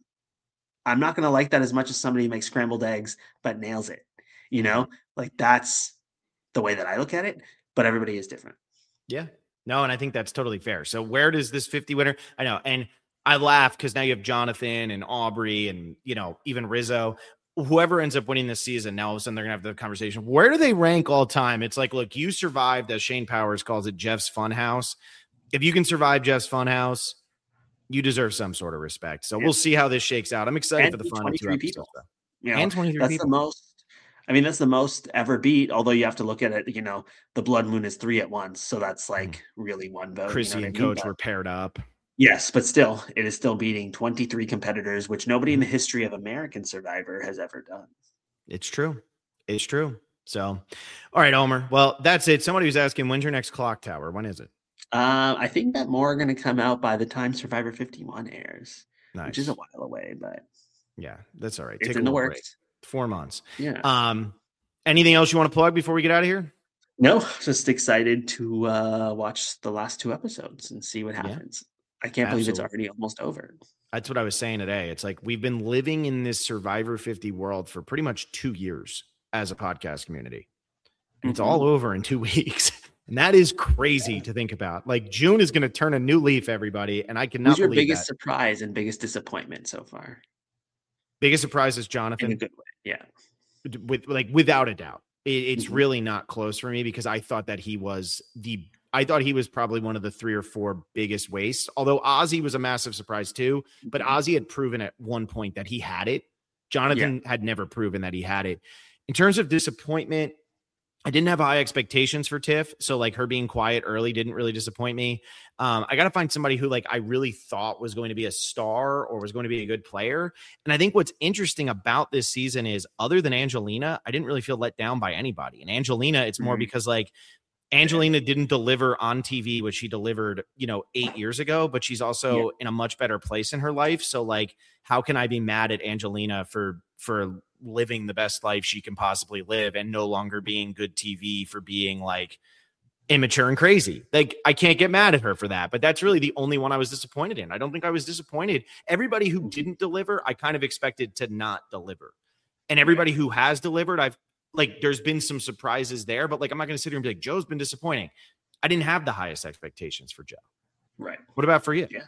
I'm not going to like that as much as somebody who makes scrambled eggs but nails it. You know, like that's the way that I look at it. But everybody is different. Yeah. No, and I think that's totally fair. So where does this fifty winner? I know, and I laugh because now you have Jonathan and Aubrey and, you know, even Rizzo. Whoever ends up winning this season, now all of a sudden they're gonna have the conversation. Where do they rank all time? It's like, look, you survived, as Shane Powers calls it, Jeff's Funhouse. If you can survive Jeff's Funhouse, you deserve some sort of respect. So yeah. We'll see how this shakes out. I'm excited and for the final two episodes. You know, and twenty-three that's people. the most. I mean, that's the most ever beat. Although you have to look at it, you know, the Blood Moon is three at once, so that's like mm. really one vote. Chrissy you know and I mean? Coach but, were paired up. Yes, but still, it is still beating twenty-three competitors, which nobody in the history of American Survivor has ever done. It's true. It's true. So, all right, Omer. Well, that's it. Somebody was asking, when's your next clock tower? When is it? Uh, I think that more are going to come out by the time Survivor fifty-one airs, nice. Which is a while away, but yeah, that's all right. It's Take in a the works. Break. Four months. Yeah. Um, anything else you want to plug before we get out of here? No, just excited to uh, watch the last two episodes and see what happens. Yeah. I can't believe Absolutely. It's already almost over. That's what I was saying today. It's like we've been living in this Survivor fifty world for pretty much two years as a podcast community. And it's mm-hmm. all over in two weeks. And that is crazy yeah. to think about. Like June is going to turn a new leaf, everybody. And I cannot Who's your believe biggest that. surprise and biggest disappointment so far? Biggest surprise is Jonathan. In a good way. Yeah. With like without a doubt. It, it's mm-hmm. really not close for me because I thought that he was the I thought he was probably one of the three or four biggest wastes. Although Ozzy was a massive surprise too, but Ozzy had proven at one point that he had it. Jonathan yeah. had never proven that he had it. In terms of disappointment, I didn't have high expectations for Tiff. So like her being quiet early didn't really disappoint me. Um, I got to find somebody who like I really thought was going to be a star or was going to be a good player. And I think what's interesting about this season is other than Angelina, I didn't really feel let down by anybody. And Angelina, it's more mm-hmm. because like Angelina didn't deliver on T V what she delivered, you know, eight years ago, but she's also yeah. in a much better place in her life. So like, how can I be mad at Angelina for, for living the best life she can possibly live and no longer being good T V for being like immature and crazy? Like I can't get mad at her for that, but that's really the only one I was disappointed in. I don't think I was disappointed. Everybody who didn't deliver, I kind of expected to not deliver. And everybody who has delivered, I've like, there's been some surprises there, but like, I'm not going to sit here and be like, Joe's been disappointing. I didn't have the highest expectations for Joe. Right. What about for you? Yeah.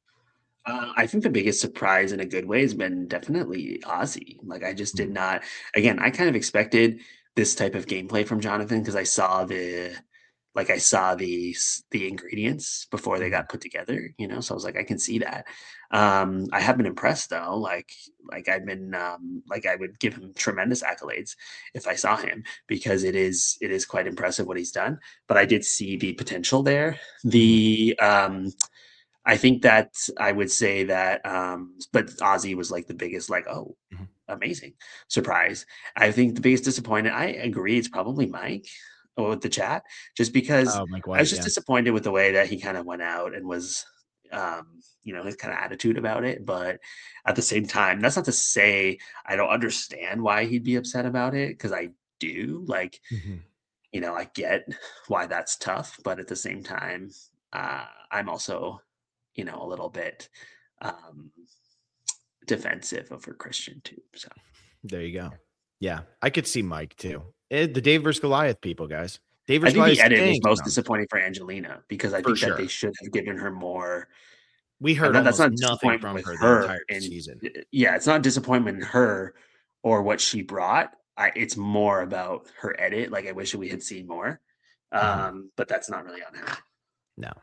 Uh, I think the biggest surprise in a good way has been definitely Ozzy. Like I just did not, again, I kind of expected this type of gameplay from Jonathan because I saw the, like I saw the, the ingredients before they got put together, you know? So I was like, I can see that. Um, I have been impressed though. Like, like I've been, um, like I would give him tremendous accolades if I saw him because it is, it is quite impressive what he's done, but I did see the potential there. The, um, I think that I would say that, um, but Ozzy was like the biggest, like, oh, mm-hmm. amazing surprise. I think the biggest disappointment, I agree, it's probably Mike with the chat, just because oh, Mike White, I was just yeah. disappointed with the way that he kind of went out and was, um, you know, his kind of attitude about it. But at the same time, that's not to say I don't understand why he'd be upset about it, because I do. Like, mm-hmm. you know, I get why that's tough, but at the same time, uh, I'm also, you know, a little bit um, defensive over Christian too. So there you go. Yeah, I could see Mike too. It, the Dave versus Goliath people, guys. Dave versus I think Goliath the edit was most disappointing for Angelina because I for think sure. that they should have given her more. We heard that, that's not nothing from her, her the entire in, season. Yeah, it's not disappointment in her or what she brought. I, it's more about her edit. Like I wish we had seen more, um, mm-hmm. but that's not really on her. No.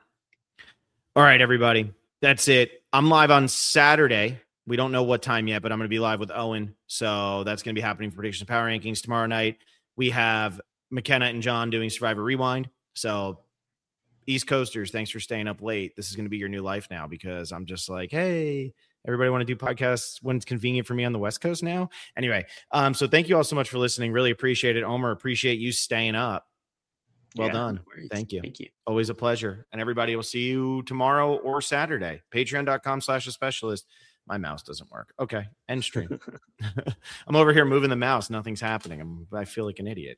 All right, everybody. That's it. I'm live on Saturday. We don't know what time yet, but I'm going to be live with Owen. So that's going to be happening for Predictions of Power Rankings tomorrow night. We have McKenna and John doing Survivor Rewind. So East Coasters, thanks for staying up late. This is going to be your new life now because I'm just like, hey, everybody want to do podcasts when it's convenient for me on the West Coast now? Anyway, um, so thank you all so much for listening. Really appreciate it. Omer, appreciate you staying up. Well Yeah, done. no worries. Thank you. Thank you. Always a pleasure. And everybody will see you tomorrow or Saturday. Patreon.com slash a specialist. My mouse doesn't work. Okay. End stream. I'm over here moving the mouse. Nothing's happening. I'm, I feel like an idiot.